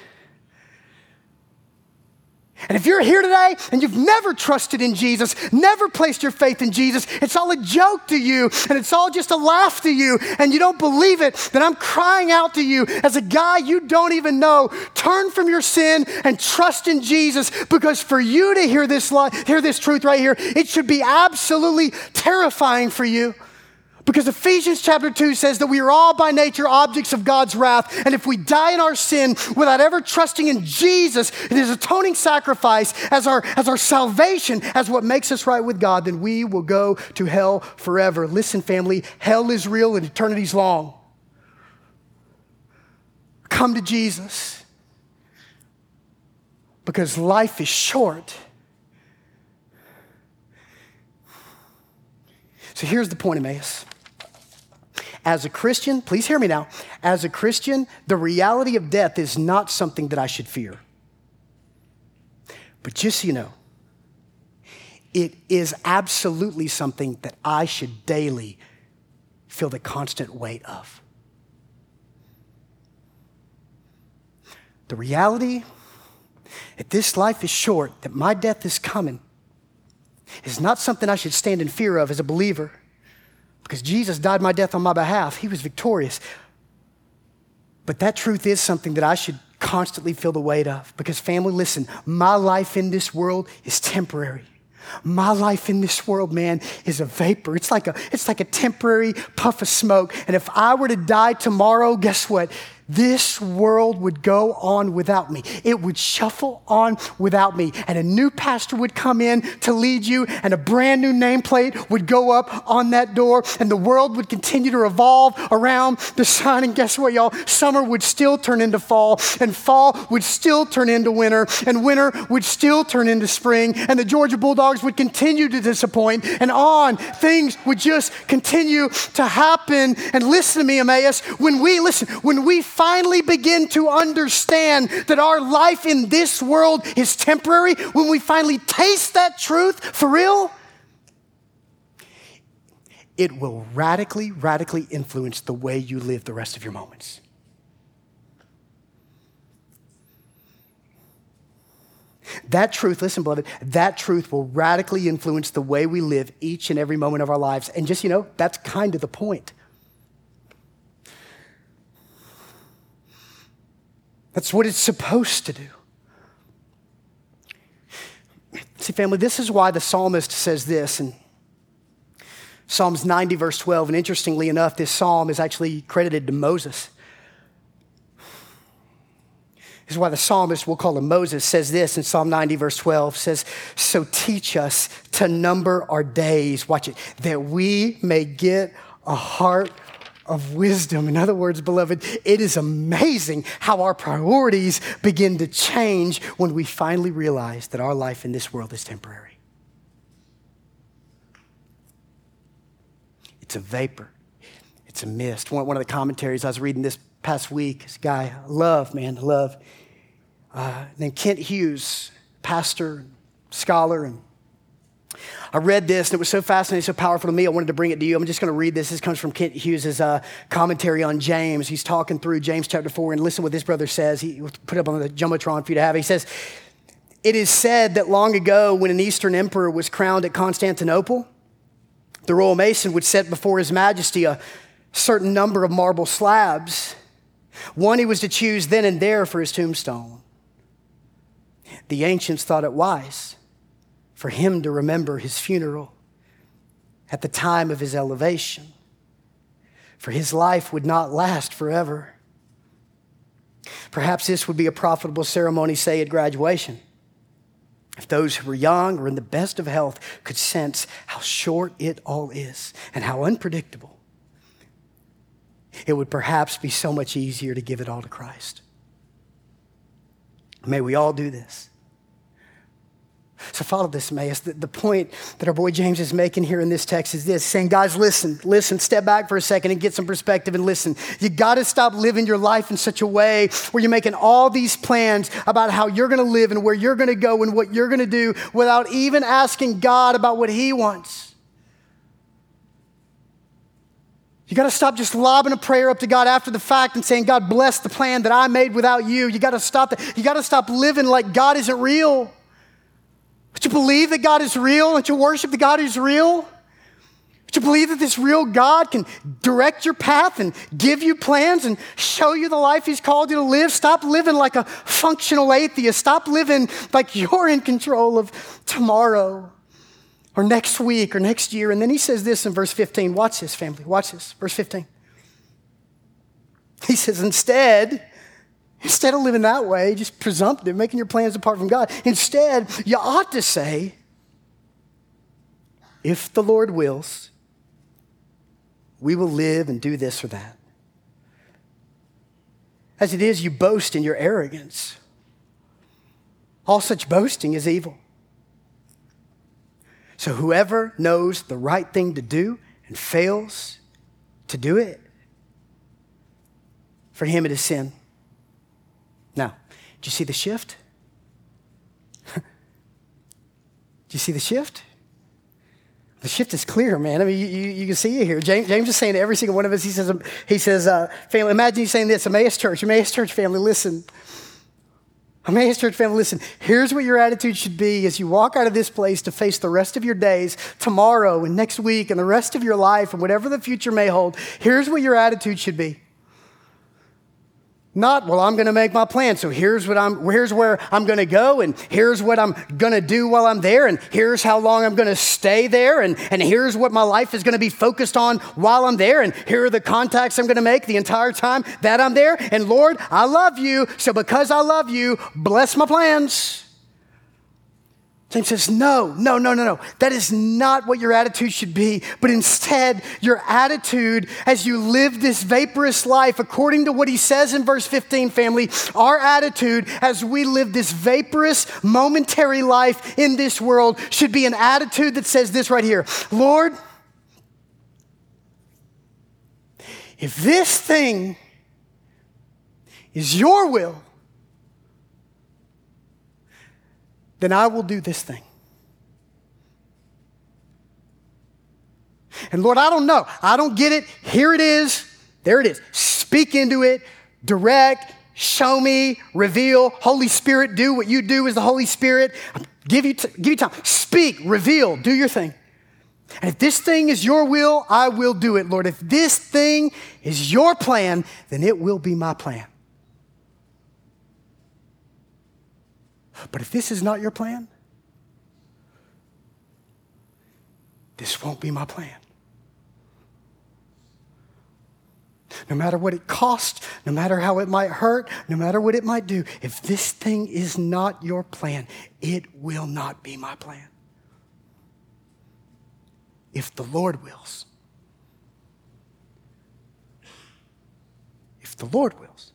And if you're here today and you've never trusted in Jesus, never placed your faith in Jesus, it's all a joke to you and it's all just a laugh to you and you don't believe it, then I'm crying out to you as a guy you don't even know, turn from your sin and trust in Jesus, because for you to hear this li- hear this truth right here, it should be absolutely terrifying for you. Because Ephesians chapter two says that we are all by nature objects of God's wrath. And if we die in our sin without ever trusting in Jesus and his atoning sacrifice as our, as our salvation, as what makes us right with God, then we will go to hell forever. Listen, family, hell is real and eternity's long. Come to Jesus, because life is short. So here's the point, Emmaus. As a Christian, please hear me now. As a Christian, the reality of death is not something that I should fear. But just so you know, it is absolutely something that I should daily feel the constant weight of. The reality that this life is short, that my death is coming, is not something I should stand in fear of as a believer. Because Jesus died my death on my behalf. He was victorious. But that truth is something that I should constantly feel the weight of. Because family, listen, my life in this world is temporary. My life in this world, man, is a vapor. It's like a, it's like a temporary puff of smoke. And if I were to die tomorrow, guess what? This world would go on without me. It would shuffle on without me. And a new pastor would come in to lead you, and a brand new nameplate would go up on that door, and the world would continue to revolve around the sun. And guess what, y'all? Summer would still turn into fall, and fall would still turn into winter, and winter would still turn into spring, and the Georgia Bulldogs would continue to disappoint, and on things would just continue to happen. And listen to me, Emmaus, when we, listen, when we finally begin to understand that our life in this world is temporary, when we finally taste that truth for real, it will radically, radically influence the way you live the rest of your moments. That truth, listen, beloved, that truth will radically influence the way we live each and every moment of our lives. And just, you know, that's kind of the point. That's what it's supposed to do. See, family, this is why the psalmist says this in Psalms ninety, verse twelve. And interestingly enough, this psalm is actually credited to Moses. This is why the psalmist, we'll call him Moses, says this in Psalm ninety, verse twelve, says, so teach us to number our days, watch it, that we may get a heart of wisdom. In other words, beloved, it is amazing how our priorities begin to change when we finally realize that our life in this world is temporary. It's a vapor. It's a mist. One, one of the commentaries I was reading this past week, this guy I love, man, I love, uh, named Kent Hughes, pastor, scholar, and I read this, and it was so fascinating, so powerful to me, I wanted to bring it to you. I'm just going to read this. This comes from Kent Hughes' uh, commentary on James. He's talking through James chapter four, and listen what this brother says. He put it up on the Jumbotron for you to have. He says, it is said that long ago when an Eastern emperor was crowned at Constantinople, the royal mason would set before his majesty a certain number of marble slabs. One he was to choose then and there for his tombstone. The ancients thought it wise for him to remember his funeral at the time of his elevation, for his life would not last forever. Perhaps this would be a profitable ceremony, say at graduation. If those who are young or in the best of health could sense how short it all is and how unpredictable, it would perhaps be so much easier to give it all to Christ. May we all do this. So follow this, Emmaus. The, the point that our boy James is making here in this text is this, saying, guys, listen, listen, step back for a second and get some perspective and listen. You got to stop living your life in such a way where you're making all these plans about how you're going to live and where you're going to go and what you're going to do without even asking God about what he wants. You got to stop just lobbing a prayer up to God after the fact and saying, God, bless the plan that I made without you. You got to stop that. You got to stop living like God isn't real. Don't you believe that God is real? Don't you worship the God who's real? Don't you believe that this real God can direct your path and give you plans and show you the life he's called you to live? Stop living like a functional atheist. Stop living like you're in control of tomorrow or next week or next year. And then he says this in verse fifteen. Watch this, family. Watch this. Verse fifteen. He says, instead... Instead of living that way, just presumptive, making your plans apart from God, instead, you ought to say, if the Lord wills, we will live and do this or that. As it is, you boast in your arrogance. All such boasting is evil. So whoever knows the right thing to do and fails to do it, for him it is sin. Now, do you see the shift? Do you see the shift? The shift is clear, man. I mean, you, you, you can see it here. James, James is saying to every single one of us, he says, he says, uh, family, imagine you saying this, Emmaus Church, Emmaus Church family, listen. Emmaus Church family, listen. Here's what your attitude should be as you walk out of this place to face the rest of your days, tomorrow and next week and the rest of your life and whatever the future may hold. Here's what your attitude should be. Not, well, I'm going to make my plan, so here's what I'm, here's where I'm going to go, and here's what I'm going to do while I'm there, and here's how long I'm going to stay there, and, and here's what my life is going to be focused on while I'm there, and here are the contacts I'm going to make the entire time that I'm there, and Lord, I love you, so because I love you, bless my plans. James says, no, no, no, no, no. That is not what your attitude should be. But instead, your attitude as you live this vaporous life, according to what he says in verse fifteen, family, our attitude as we live this vaporous, momentary life in this world should be an attitude that says this right here. Lord, if this thing is your will, then I will do this thing. And Lord, I don't know. I don't get it. Here it is. There it is. Speak into it. Direct. Show me. Reveal. Holy Spirit, do what you do as the Holy Spirit. Give you, t- give you time. Speak. Reveal. Do your thing. And if this thing is your will, I will do it, Lord. If this thing is your plan, then it will be my plan. But if this is not your plan, this won't be my plan. No matter what it costs, no matter how it might hurt, no matter what it might do, if this thing is not your plan, it will not be my plan. If the Lord wills. If the Lord wills.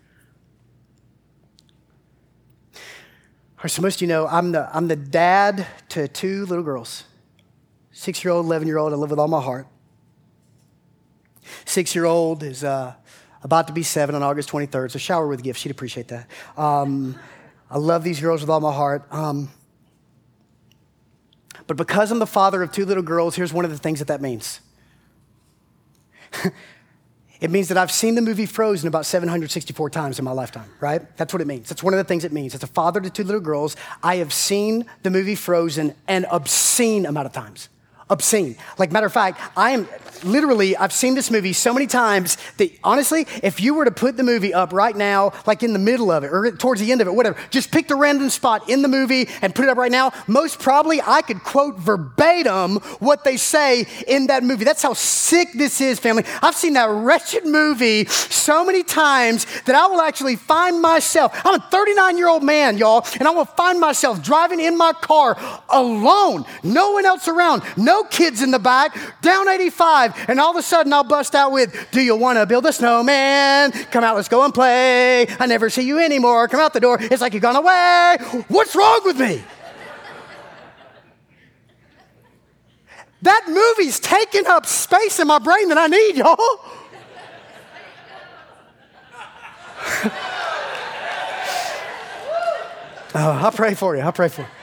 Or so most of you know, I'm the, I'm the dad to two little girls. Six-year-old, eleven-year-old, I live with all my heart. Six-year-old is uh, about to be seven on August twenty-third, so shower with gifts. She'd appreciate that. Um, I love these girls with all my heart. Um, but because I'm the father of two little girls, here's one of the things that that means. It means that I've seen the movie Frozen about seven hundred sixty-four times in my lifetime, right? That's what it means. That's one of the things it means. As a father to two little girls, I have seen the movie Frozen an obscene amount of times. obscene. Like, matter of fact, I am literally, I've seen this movie so many times that honestly, if you were to put the movie up right now, like in the middle of it or towards the end of it, whatever, just pick the random spot in the movie and put it up right now, most probably I could quote verbatim what they say in that movie. That's how sick this is, family. I've seen that wretched movie so many times that I will actually find myself, I'm a thirty-nine-year-old man, y'all, and I will find myself driving in my car alone, no one else around, no kids in the back, down eighty-five, and all of a sudden I'll bust out with, do you want to build a snowman? Come out, let's go and play. I never see you anymore. Come out the door. It's like you've gone away. What's wrong with me? That movie's taking up space in my brain that I need, y'all. Oh, I'll pray for you. I'll pray for you.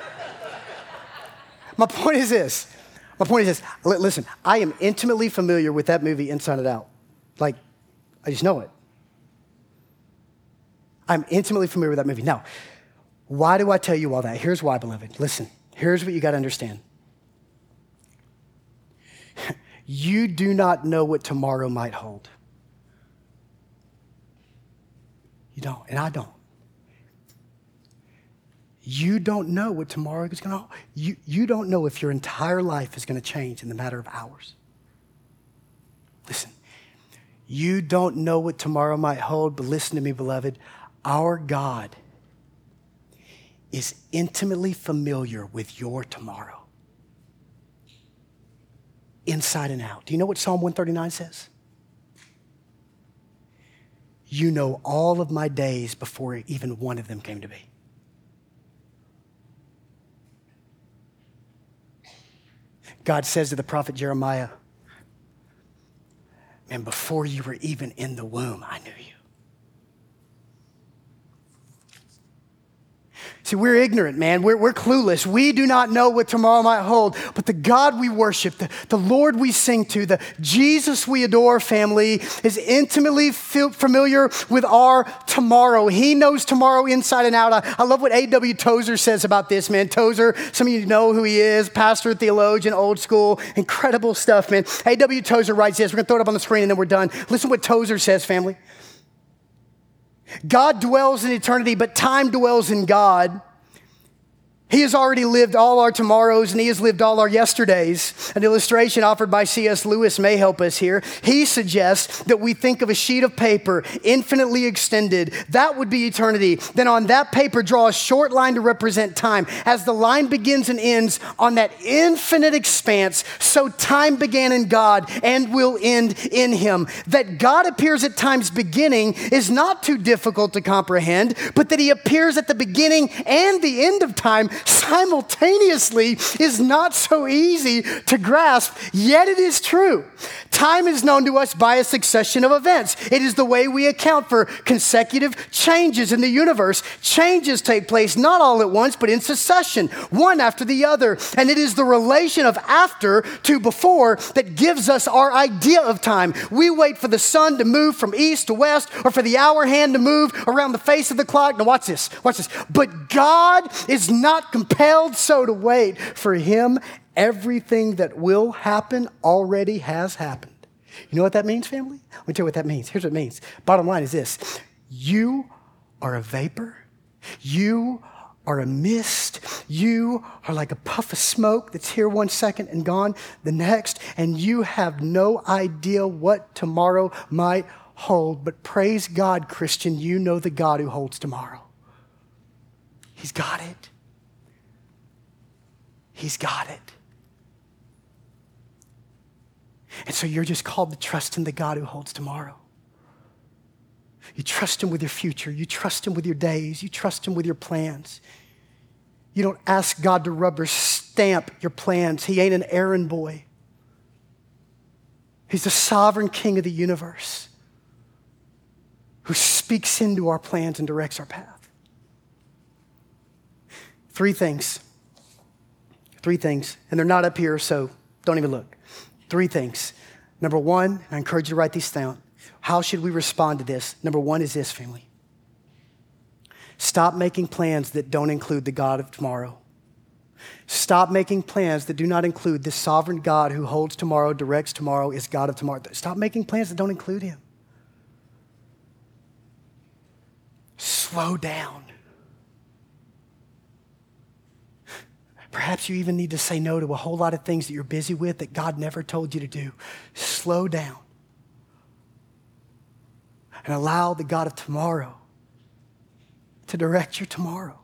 My point is this. My point is this. L- listen, I am intimately familiar with that movie inside and out. Like, I just know it. I'm intimately familiar with that movie. Now, why do I tell you all that? Here's why, beloved. Listen, here's what you got to understand. You do not know what tomorrow might hold. You don't, and I don't. You don't know what tomorrow is going to hold. You, you don't know if your entire life is going to change in the matter of hours. Listen, you don't know what tomorrow might hold, but listen to me, beloved. Our God is intimately familiar with your tomorrow, inside and out. Do you know what Psalm one thirty-nine says? You know all of my days before even one of them came to be. God says to the prophet Jeremiah, man, before you were even in the womb, I knew you. See, we're ignorant, man. We're, we're clueless. We do not know what tomorrow might hold. But the God we worship, the, the Lord we sing to, the Jesus we adore, family, is intimately familiar with our tomorrow. He knows tomorrow inside and out. I, I love what A W Tozer says about this, man. Tozer, some of you know who he is, pastor, theologian, old school, incredible stuff, man. A W Tozer writes this. We're going to throw it up on the screen and then we're done. Listen to what Tozer says, family. God dwells in eternity, but time dwells in God. He has already lived all our tomorrows and he has lived all our yesterdays. An illustration offered by C S Lewis may help us here. He suggests that we think of a sheet of paper infinitely extended. That would be eternity. Then on that paper, draw a short line to represent time. As the line begins and ends on that infinite expanse, so time began in God and will end in him. That God appears at time's beginning is not too difficult to comprehend, but that he appears at the beginning and the end of time simultaneously is not so easy to grasp, yet it is true. Time is known to us by a succession of events. It is the way we account for consecutive changes in the universe. Changes take place not all at once, but in succession, one after the other. And it is the relation of after to before that gives us our idea of time. We wait for the sun to move from east to west, or for the hour hand to move around the face of the clock. Now watch this, watch this. But God is not compelled so to wait. For him, everything that will happen already has happened. You know what that means, family? Let me tell you what that means. Here's what it means. Bottom line is this. You are a vapor. You are a mist. You are like a puff of smoke that's here one second and gone the next. And you have no idea what tomorrow might hold. But praise God, Christian, you know the God who holds tomorrow. He's got it. He's got it. And so you're just called to trust in the God who holds tomorrow. You trust him with your future. You trust him with your days. You trust him with your plans. You don't ask God to rubber stamp your plans. He ain't an errand boy. He's the sovereign king of the universe who speaks into our plans and directs our path. Three things. Three things, and they're not up here, so don't even look. Three things. Number one, and I encourage you to write these down. How should we respond to this? Number one is this, family. Stop making plans that don't include the God of tomorrow. Stop making plans that do not include the sovereign God who holds tomorrow, directs tomorrow, is God of tomorrow. Stop making plans that don't include him. Slow down. Perhaps you even need to say no to a whole lot of things that you're busy with that God never told you to do. Slow down. And allow the God of tomorrow to direct your tomorrow.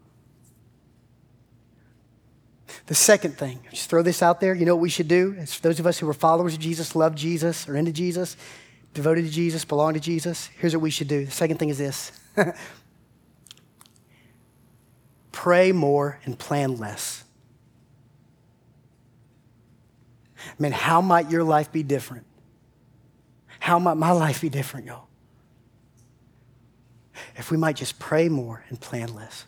The second thing, just throw this out there. You know what we should do? As for those of us who are followers of Jesus, love Jesus, are into Jesus, devoted to Jesus, belong to Jesus, here's what we should do. The second thing is this. Pray more and plan less. I mean, how might your life be different? How might my life be different, y'all? If we might just pray more and plan less.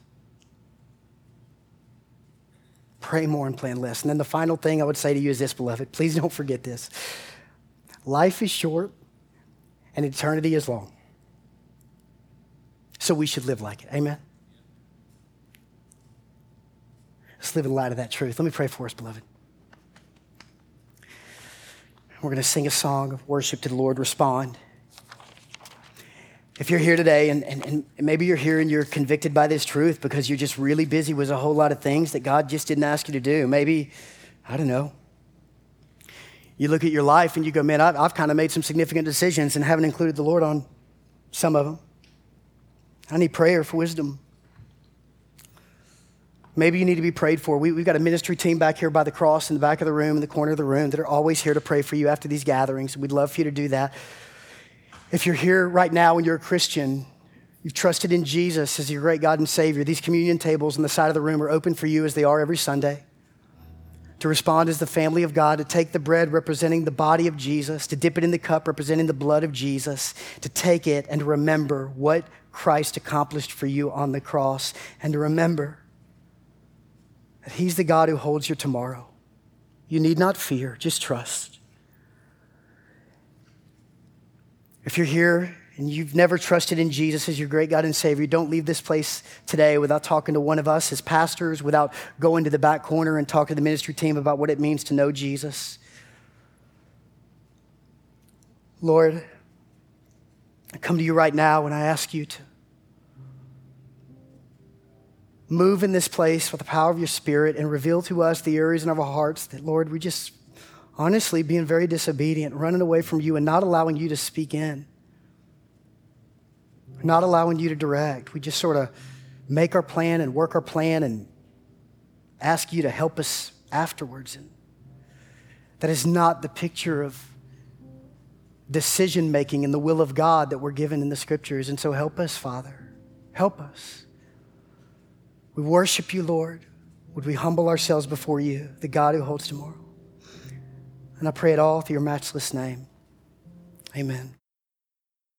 Pray more and plan less. And then the final thing I would say to you is this, beloved. Please don't forget this. Life is short and eternity is long. So we should live like it. Amen? Let's live in light of that truth. Let me pray for us, beloved. We're going to sing a song of worship to the Lord. Respond. If you're here today and, and, and maybe you're here and you're convicted by this truth because you're just really busy with a whole lot of things that God just didn't ask you to do. Maybe, I don't know. You look at your life and you go, man, I've, I've kind of made some significant decisions and haven't included the Lord on some of them. I need prayer for wisdom. Maybe you need to be prayed for. We, we've got a ministry team back here by the cross in the back of the room, in the corner of the room, that are always here to pray for you after these gatherings. We'd love for you to do that. If you're here right now and you're a Christian, you've trusted in Jesus as your great God and Savior, these communion tables on the side of the room are open for you as they are every Sunday. To respond as the family of God, to take the bread representing the body of Jesus, to dip it in the cup representing the blood of Jesus, to take it and to remember what Christ accomplished for you on the cross, and to remember that he's the God who holds your tomorrow. You need not fear, just trust. If you're here and you've never trusted in Jesus as your great God and Savior, don't leave this place today without talking to one of us as pastors, without going to the back corner and talking to the ministry team about what it means to know Jesus. Lord, I come to you right now and I ask you to move in this place with the power of your Spirit and reveal to us the areas in our hearts that, Lord, we just honestly being very disobedient, running away from you and not allowing you to speak in, not allowing you to direct. We just sort of make our plan and work our plan and ask you to help us afterwards. And that is not the picture of decision-making in the will of God that we're given in the scriptures. And so help us, Father. Help us. We worship you, Lord. Would we humble ourselves before you, the God who holds tomorrow? And I pray it all through your matchless name. Amen.